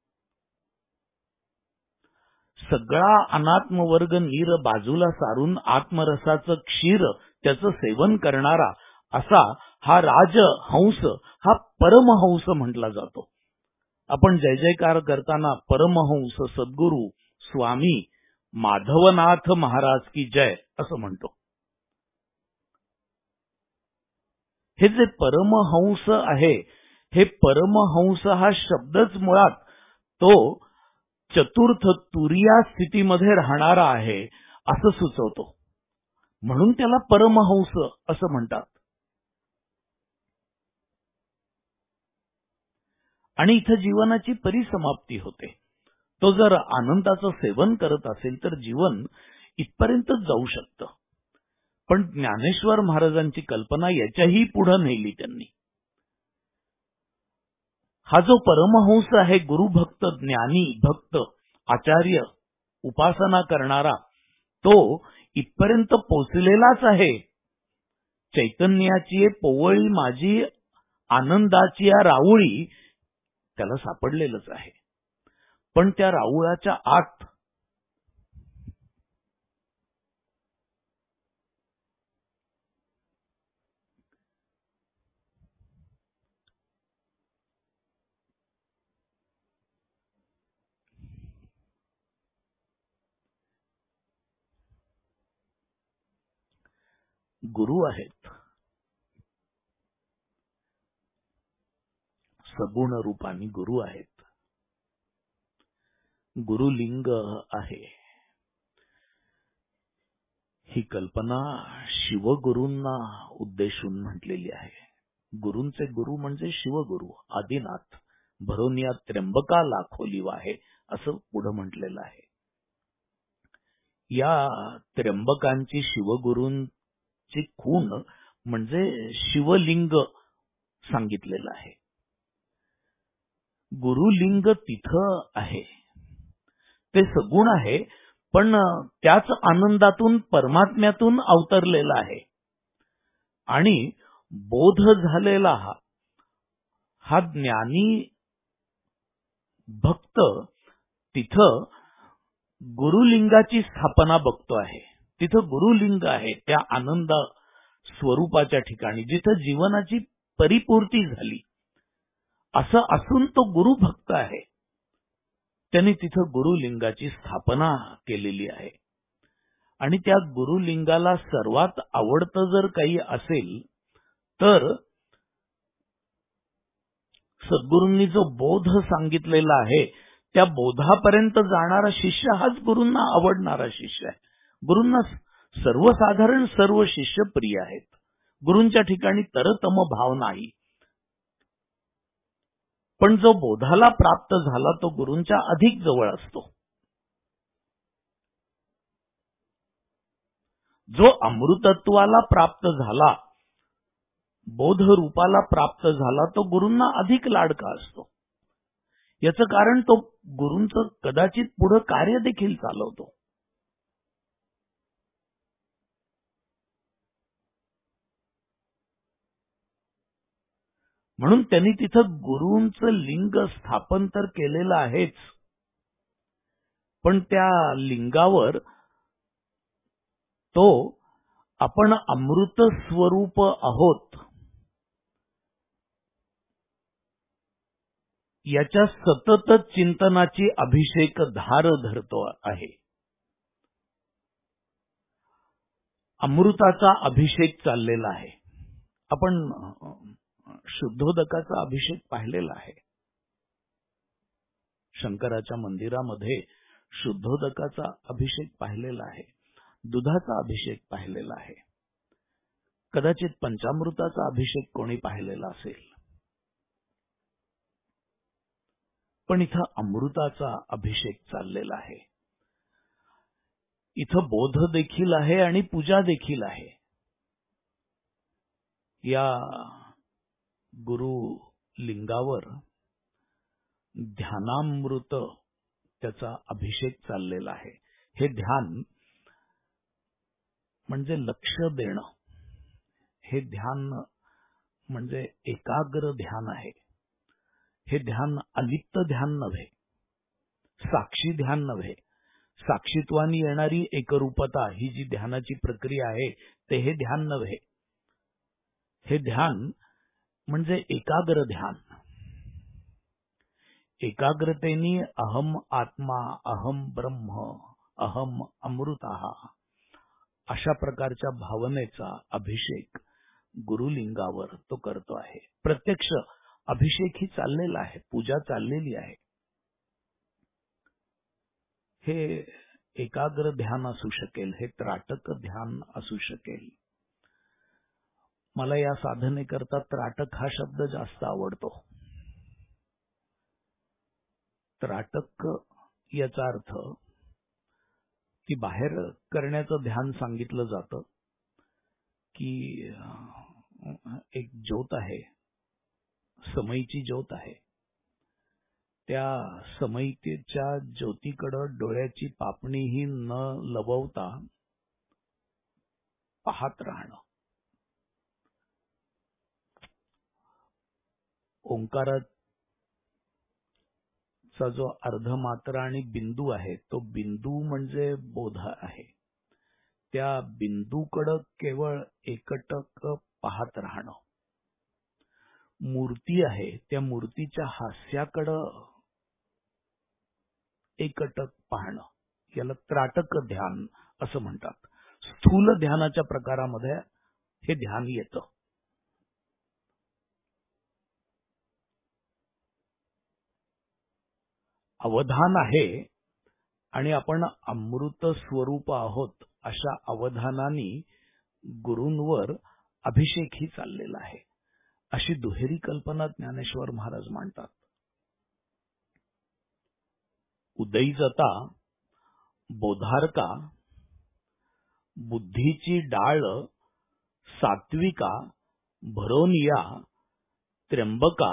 [SPEAKER 1] सगळा अनात्मवर्ग नीर बाजूला सारून आत्मरसाचं क्षीर त्याचं सेवन करणारा असा हा राजहंस, हा परमहंस म्हटला जातो. आपण जय जयकार करताना परमहंस सद्गुरू स्वामी माधवनाथ महाराज की जय असं म्हणतो. हे जे परमहंस आहे, हे परमहंस हा शब्दच मुळात तो चतुर्थ तुरिया स्थितीमध्ये राहणारा आहे असं सुचवतो. म्हणून त्याला परमहंस असं म्हणतात. आणि इथं जीवनाची परिसमाप्ती होते. तो जर आनंदाचं सेवन करत असेल तर जीवन इथपर्यंत जाऊ शकतं. पण ज्ञानेश्वर महाराजांची कल्पना याच्याही पुढे नेली त्यांनी. हा जो परमहंस आहे, गुरुभक्त, ज्ञानी भक्त, आचार्य, उपासना करणारा, तो इथपर्यंत पोचलेलाच आहे. चैतन्याची पोवळी माझी आनंदाची राऊळी त्याला सापडलेलंच आहे. पण त्या राऊळाच्या आत गुरु आहेत. सगुण रूपाने गुरु आहेत. गुरुलिंग आहे. ही कल्पना शिवगुरूंना उद्देशून म्हटलेली आहे. गुरूंचे गुरु म्हणजे शिवगुरु, आदिनाथ. भरोनिया त्र्यंबका लाखोलीव आहे असं पुढे म्हटलेलं आहे. या त्र्यंबकांची शिवगुरूंची खूण म्हणजे शिवलिंग सांगितलेलं आहे. गुरुलिंग तिथं आहे. ते सगुण आहे पण त्याच आनंदातून परमात्म्यातून अवतरलेला आहे. आणि बोध झालेला हा ज्ञानी भक्त तिथं गुरुलिंगाची स्थापना बघतो आहे. तिथं गुरुलिंग आहे त्या आनंद स्वरूपाच्या ठिकाणी जिथं जीवनाची परिपूर्ती झाली. असं असून तो गुरुभक्त आहे. त्यांनी तिथं गुरुलिंगाची स्थापना केलेली आहे. आणि त्या गुरुलिंगाला सर्वात आवडतं जर काही असेल तर सद्गुरूंनी जो बोध सांगितलेला आहे त्या बोधापर्यंत जाणारा शिष्य हाच गुरूंना आवडणारा शिष्य आहे. गुरूंना सर्वसाधारण सर्व शिष्य प्रिय आहेत. गुरूंच्या ठिकाणी तरतम भाव नाही. पण जो बोधाला प्राप्त झाला तो गुरूंच्या अधिक जवळ असतो. जो अमृतत्वाला प्राप्त झाला, बोध रूपाला प्राप्त झाला, तो गुरूंना अधिक लाडका असतो. याचं कारण तो गुरूंचं कदाचित पुढे कार्य देखील चालवतो. म्हणून त्यांनी तिथं गुरूंचं लिंग स्थापन तर केलेलं आहेच, पण त्या लिंगावर तो आपण अमृत स्वरूप आहोत याच्या सतत चिंतनाची अभिषेक धार धरतो आहे. अमृताचा अभिषेक चाललेला आहे. आपण शुद्धोदकाचा अभिषेक पाहिलेला आहे. शंकराच्या मंदिरामध्ये शुद्धोदकाचा अभिषेक पाहिलेला आहे. दुधाचा अभिषेक पाहिलेला आहे. कदाचित पंचामृताचा अभिषेक कोणी पाहिलेला असेल. पण इथं अमृताचा अभिषेक चाललेला आहे. इथं बोध देखील आहे आणि पूजा देखील आहे. या गुरु लिंगावर ध्यानामृत त्याचा अभिषेक चाललेला आहे. हे ध्यान म्हणजे लक्ष देणं. हे ध्यान म्हणजे एकाग्र ध्यान आहे. हे ध्यान अलिप्त ध्यान नव्हे, साक्षी ध्यान नव्हे. साक्षीत्वानी येणारी एकरूपता ही जी ध्यानाची प्रक्रिया आहे ते हे ध्यान नव्हे. हे ध्यान म्हणजे एकाग्र ध्यान. एकाग्रतेने अहम आत्मा, अहम ब्रह्म, अहम अमृतः अशा प्रकारच्या भावनेचा अभिषेक गुरुलिंगावर तो करतो आहे. प्रत्यक्ष अभिषेक ही चाललेला आहे, पूजा चाललेली आहे. हे एकाग्र ध्यान असू शकेल, हे त्राटक ध्यान असू शकेल. मला या साधनेकरता त्राटक हा शब्द जास्त आवडतो. त्राटक याचा अर्थ की बाहेर करण्याचं ध्यान सांगितलं जातं की एक ज्योत आहे, समईची ज्योत आहे. त्या समईच्या ज्योतीकडे डोळ्याची पापणीही न लवता पाहत राहणं. ओंकाराचा जो अर्धमात्रा आणि बिंदू आहे तो बिंदू म्हणजे बोध आहे. त्या बिंदूकडे केवळ एकटक पाहत राहणं. मूर्ती आहे, त्या मूर्तीच्या हास्याकडं एकटक पाहणं याला त्राटक ध्यान असं म्हणतात. स्थूल ध्यानाच्या प्रकारामध्ये हे ध्यान येतं. अवधान आहे आणि आपण अमृत स्वरूप आहोत अशा अवधानाने गुरूंवर अभिषेकही चाललेला आहे. अशी दुहेरी कल्पना ज्ञानेश्वर महाराज मांडतात. उदयीजता, बोधारका, बुद्धीची डाळ, सात्विका, भरोनिया, त्र्यंबका,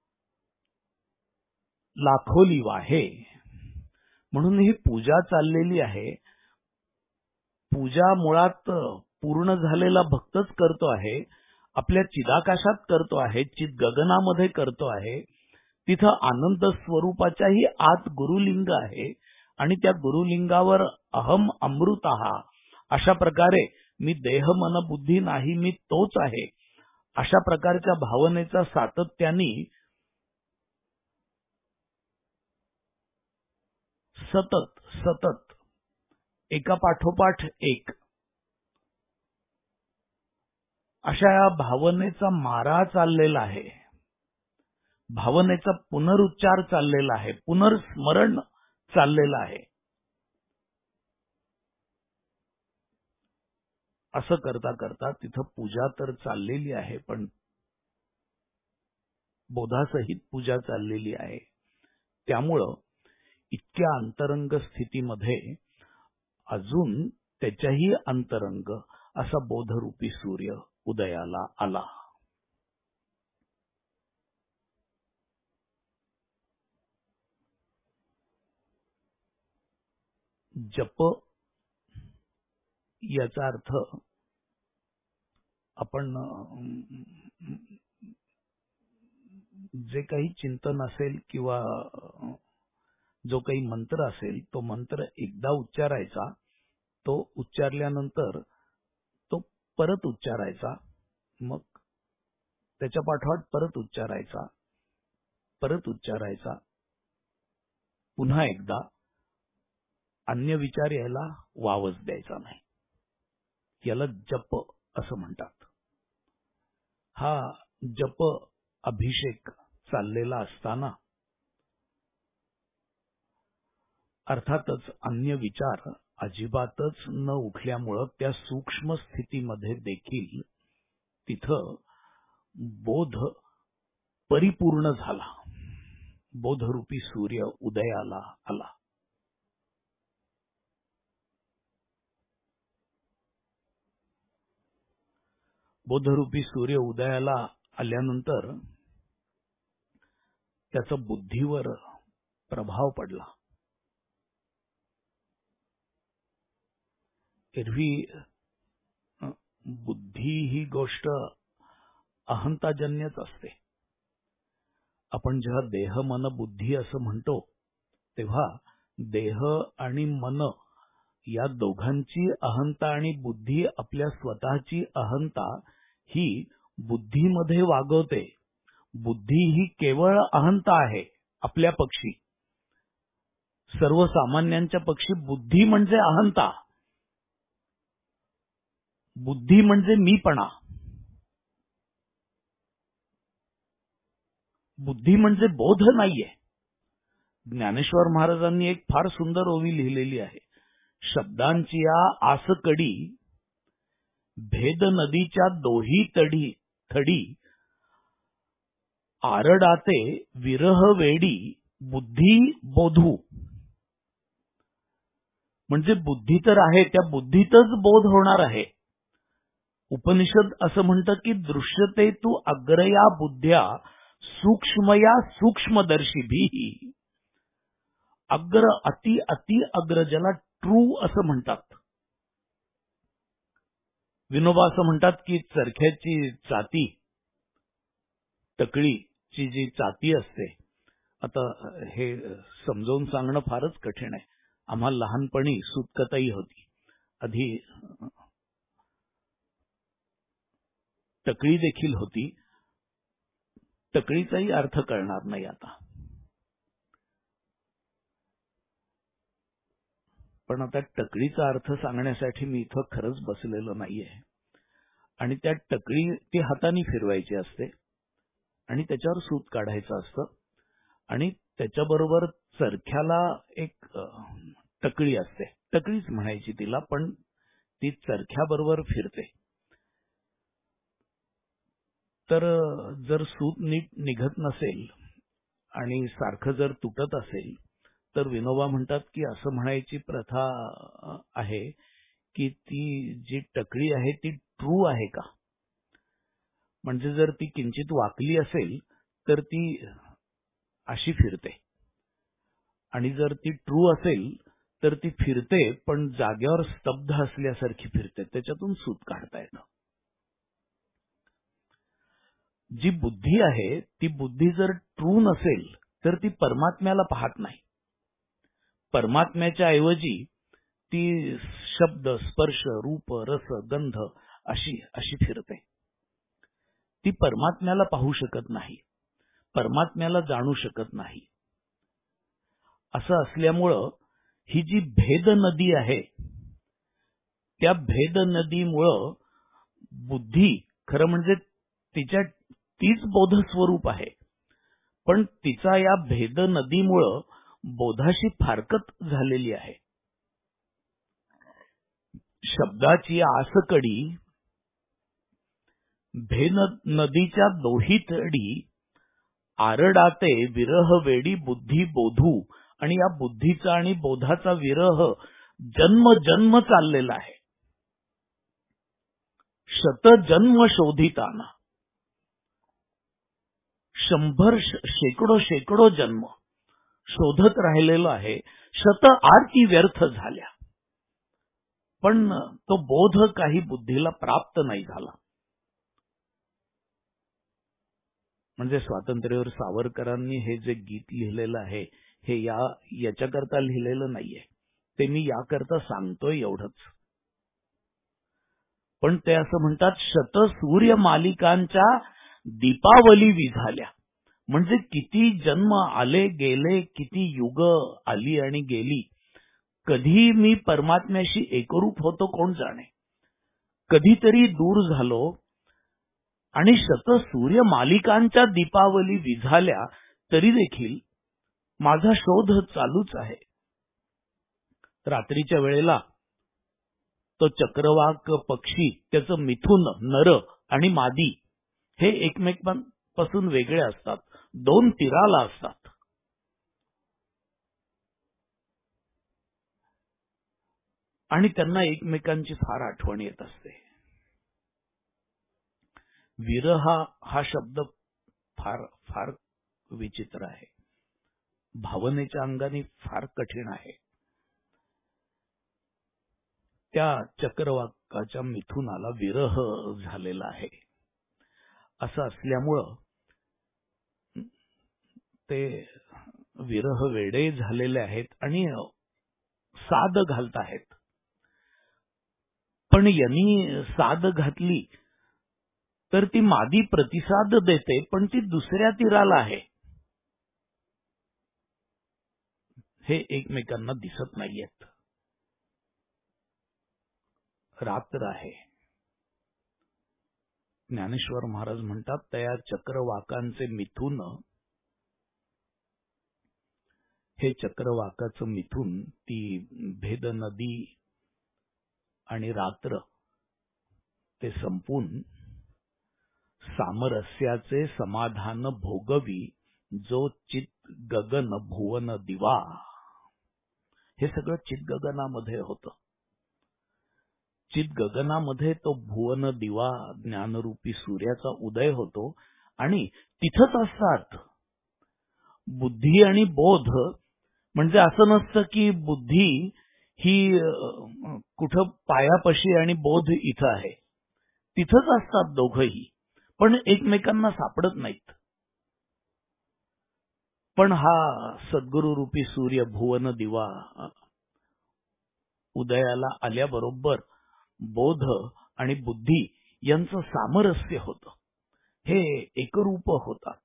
[SPEAKER 1] लाखोली वाहे म्हणून ही पूजा चाललेली आहे. पूजा मुळात पूर्ण झालेला भक्तच करतो आहे. आपल्या चिदाकाशात करतो आहे, चित गगनामध्ये करतो आहे. तिथं आनंद स्वरूपाच्याही आत गुरुलिंग आहे आणि त्या गुरुलिंगावर अहम अमृतः अशा प्रकारे मी देह मन बुद्धी नाही, मी तोच आहे अशा प्रकारच्या भावनेचा सातत्याने सतत एका पाठोपाठ एक अशा या भावनेचा मारा चाललेला आहे, भावनेचा पुनरुच्चार चाललेला आहे, पुनर्स्मरण चाललेलं आहे. असं करता करता तिथं पूजा तर चाललेली आहे, पण बोधासहित पूजा चाललेली आहे. त्यामुळं इतक्या अंतरंग स्थितीमध्ये अजून त्याच्याही अंतरंग असा बोधरूपी सूर्य उदयाला आला. जप याचा अर्थ आपण जे काही चिंतन असेल किंवा जो काही मंत्र असेल तो मंत्र एकदा उच्चारायचा, तो उच्चारल्यानंतर तो परत उच्चारायचा, मग त्याच्या पाठोपाठ परत उच्चारायचा, परत उच्चारायचा, पुन्हा एकदा. अन्य विचार यायला वावच द्यायचा नाही. याला जप असं म्हणतात. हा जप अभिषेक चाललेला असताना अर्थातच अन्य विचार अजिबातच न उठल्यामुळं त्या सूक्ष्म स्थितीमध्ये देखील तिथं बोध परिपूर्ण झाला. बोधरूपी सूर्य उदयाला आला. बोधरूपी सूर्य उदयाला आल्यानंतर त्याचा बुद्धीवर प्रभाव पडला. एरवी बुद्धी ही गोष्ट अहंताजन्यच असते. आपण जेव्हा देह मन बुद्धी असं म्हणतो तेव्हा देह आणि मन या दोघांची अहंता आणि बुद्धी आपल्या स्वतःची अहंता ही बुद्धीमध्ये वागवते. बुद्धी ही केवळ अहंता आहे आपल्या पक्षी. सर्वसामान्यांच्या पक्षी बुद्धी म्हणजे अहंता, बुद्धी म्हणजे मीपणा, बुद्धी म्हणजे बोध नाहीये. ज्ञानेश्वर महाराजांनी एक फार सुंदर ओवी लिहिलेली आहे. शब्दांची या आसकडी भेद नदीच्या दोही थडी आरडाते विरह वेडी बुद्धी बोधू. म्हणजे बुद्धी तर आहे, त्या बुद्धीतच बोध होणार आहे. उपनिषद असं म्हणतं की दृश्यते तू अग्रया बुद्ध्या सूक्ष्मया सूक्ष्मदर्शिभिः. अग्र अति अति अग्र ज्याला ट्रू असं म्हणतात. विनोबा असं म्हणतात की चरख्याची चाती, टकळीची जी चाती असते, आता हे समजावून सांगणं फारच कठीण आहे. आम्हाला लहानपणी सूतकताई होती. आधी टकळी देखील होती. टकळीचाही अर्थ कळणार नाही आता. पण आता टकळीचा अर्थ सांगण्यासाठी मी इथं खरंच बसलेलो नाहीये. आणि त्या टकळी ती हाताने फिरवायची असते आणि त्याच्यावर सूत काढायचं असतं आणि त्याच्याबरोबर चरख्याला एक टकळी असते. टकळीच म्हणायची तिला, पण ती चरख्याबरोबर फिरते. तर जर सूत नीट निघत नसेल आणि सारखं जर तुटत असेल तर विनोबा म्हणतात की असं म्हणायची प्रथा आहे की ती जी टकळी आहे ती ट्रू आहे का. म्हणजे जर ती किंचित वाकली असेल तर ती अशी फिरते आणि जर ती ट्रू असेल तर ती फिरते पण जाग्यावर स्तब्ध असल्यासारखी फिरते. त्याच्यातून सूत काढता येतं. जी बुद्धी आहे ती बुद्धी जर ट्रू नसेल तर ती परमात्म्याला पाहत नाही. परमात्म्याच्या ऐवजी ती शब्द स्पर्श रूप रस गंध अशी फिरते. ती परमात्म्याला पाहू शकत नाही, परमात्म्याला जाणू शकत नाही. असं असल्यामुळं ही जी भेद नदी आहे त्या भेद नदीमुळं बुद्धी खरं म्हणजे तीच बोध स्वरूप आहे, पण तिचा या भेद नदीमुळं बोधाशी फारकत झालेली आहे. शब्दाची आसकडी भेद नदीच्या दोही तडी आरडाते विरह वेडी बुद्धी बोधू, आणि या बुद्धीचा आणि बोधाचा विरह जन्म जन्म चाललेला आहे. शतजन्म शोधिताना 100 शेकडो जन्म शोधत राहिलेलो आहे. शत आरती व्यर्थ झाल्या, पण तो बोध काही बुद्धीला प्राप्त नाही झाला. म्हणजे स्वातंत्र्यावर सावरकरांनी हे जे गीत लिहिलेलं आहे हे याच्याकरता लिहिलेलं नाहीये, ते मी याकरता सांगतोय एवढंच. पण ते असं म्हणतात, शत सूर्य मालिकांच्या दीपावली विझाल्या. म्हणजे किती जन्म आले गेले, किती युग आली आणि गेली, कधी मी परमात्म्याशी एकरूप होतो कोण जाणे, कधीतरी दूर झालो, आणि शत सूर्य मालिकांच्या दीपावली विझाल्या तरी देखील माझा शोध चालूच आहे. रात्रीच्या वेळेला तो चक्रवाक पक्षी, त्याचं मिथुन नर आणि मादी हे एकमेकांपासून वेगळे असतात, 2 तीराला असतात. आणि त्यांना एकमेकांची फार आठवण येत असते. विरह हा शब्द फार फार विचित्र आहे, भावनेच्या अंगाने फार कठीण आहे. त्या चक्रवाकाच्या मिथुनाला विरह झालेला आहे. असं असल्यामुळं ते विरह वेडे झालेले आहेत आणि साद घालत आहेत. पण यांनी साद घातली तर ती मादी प्रतिसाद देते, पण ती दुसऱ्या तीराला आहे. हे एकमेकांना दिसत नाहीयेत. रात्र आहे. ज्ञानेश्वर महाराज म्हणतात, त्या चक्रवाकांचे मिथुन, हे चक्रवाकाचं मिथुन, ती भेद नदी आणि रात्र, ते संपून सामरस्याचे समाधान भोगवी जो चित गगन भुवन दिवा. हे सगळं चित गगनामध्ये होतं. चित गगनामध्ये तो भुवन दिवा ज्ञानरूपी सूर्याचा उदय होतो, आणि तिथंच असतात बुद्धी आणि बोध. म्हणजे असं नसतं की बुद्धी ही कुठं पायापाशी आणि बोध इथं आहे. तिथंच असतात दोघंही, पण एकमेकांना सापडत नाहीत. पण हा सद्गुरु रूपी सूर्य भुवन दिवा उदयाला आल्याबरोबर बोध आणि बुद्धी यांचं सामरस्य होतं. हे एकरूप होतात.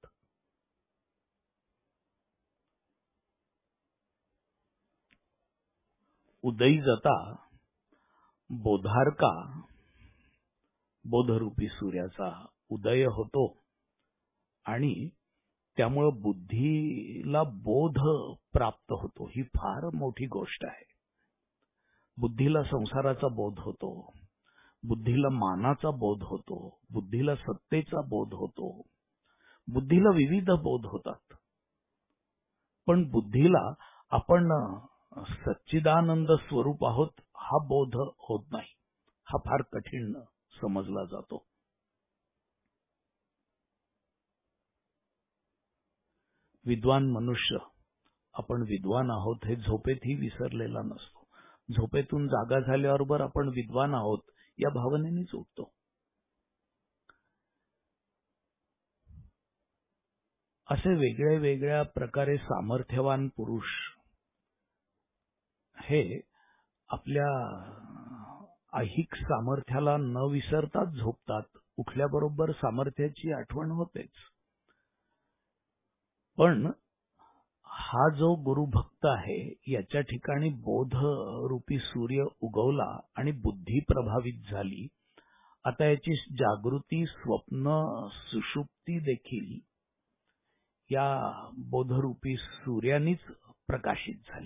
[SPEAKER 1] उदयी जाता बोधारका, बोधरूपी सूर्याचा उदय होतो, आणि त्यामुळं बुद्धीला बोध प्राप्त होतो. ही फार मोठी गोष्ट आहे. बुद्धीला संसाराचा बोध होतो, बुद्धीला मानाचा बोध होतो, बुद्धीला सत्तेचा बोध होतो, बुद्धीला विविध बोध होतात. पण बुद्धीला आपण सच्चिदानंद स्वरूप आहोत हा बोध होत नाही. हा फार कठीण समजला जातो. विद्वान मनुष्य, आपण विद्वान आहोत हे झोपेतही विसरलेला नसतो. झोपेतून जागा झाल्याबरोबर आपण विद्वान आहोत या भावनेनेच उठतो. असे वेगळ्या वेगळ्या प्रकारे सामर्थ्यवान पुरुष हे आपल्या ऐहिक सामर्थ्याला न विसरताच झोपतात. उठल्याबरोबर सामर्थ्याची आठवण होतेच, पण हा जो गुरुभक्त आहे याच्या ठिकाणी बोध रूपी सूर्य उगवला आणि बुद्धी प्रभावित झाली. आता याची जागृती, स्वप्न, सुषुप्ती देखील या बोधरूपी सूर्यानीच प्रकाशित झाली.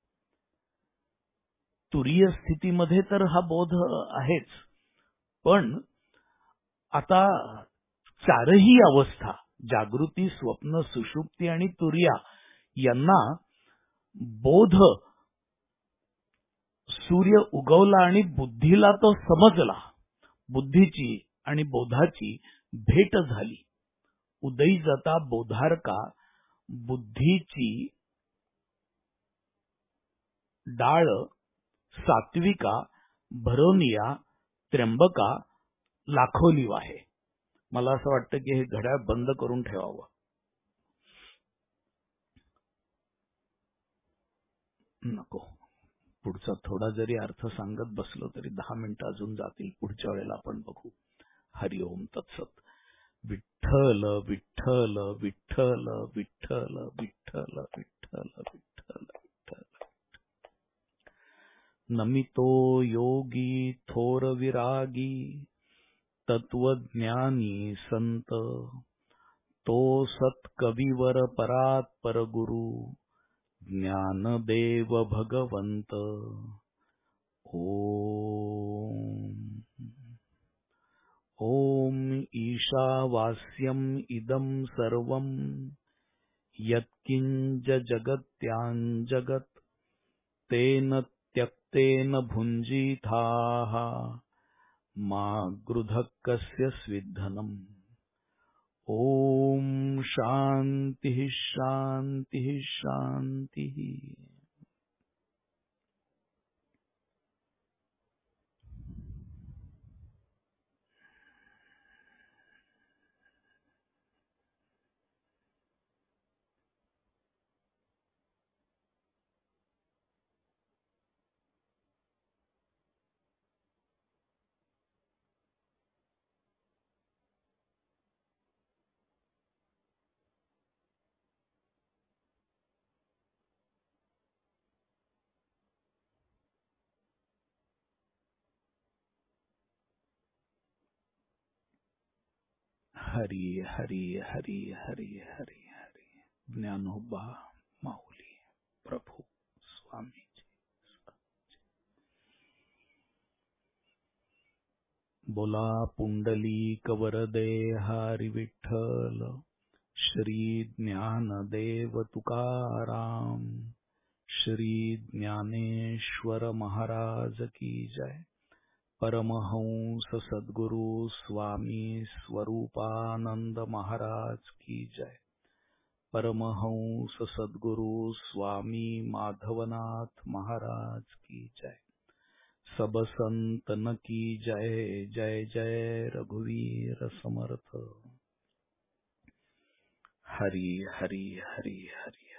[SPEAKER 1] तुरीय स्थितीमध्ये तर हा बोध आहेच, पण आता चारही अवस्था, जागृती, स्वप्न, सुषुप्ती आणि तुर्या, यांना बोध सूर्य उगवला आणि बुद्धीला तो समजला. बुद्धीची आणि बोधाची भेट झाली. उदयी जाता बोधारका, बुद्धीची डाळ सात्विका, भरोनिया, त्र्यंबका, लाखोली वाहे. मला असं वाटतं की हे घड्याळ बंद करून ठेवावं. नको, पुढचा थोडा जरी अर्थ सांगत बसलो तरी 10 मिनिटं अजून जातील. पुढच्या वेळेला आपण बघू. हरिओम तत्सत. विठ्ठल विठ्ठल विठ्ठल विठ्ठल विठ्ठल विठ्ठल विठ्ठल विठ्ठल. नमितो योगी थोर विरागी, तत्वज्ञानी संत, तो सत्कविवर परात परगुरु, ज्ञानदेव भगवंत. ओम ओम ईशावास्यम इदं सर्वं, यत्किंच जगत्याञ्जगत्, तेन त्यक्तेन भुञ्जीथाः, मा गृधः कस्य स्विद्धनम्. ओम शांति शांति शांति. हरी हरी हरी हरी हरी हरी. ज्ञानोबा माऊली प्रभू स्वामी. बोला पुंडलीक वरदे हरी विठ्ठल. श्री ज्ञानदेव तुकाराम, श्री ज्ञानेश्वर महाराज की जय. परमहंस सद्गुरु स्वामी स्वरूपानंद महाराज की जय. परमहंस सद्गुरु स्वामी माधवनाथ महाराज की जय. सब संतन की जय. जय जय रघुवीर समर्थ. हरि हरि हरि हरि.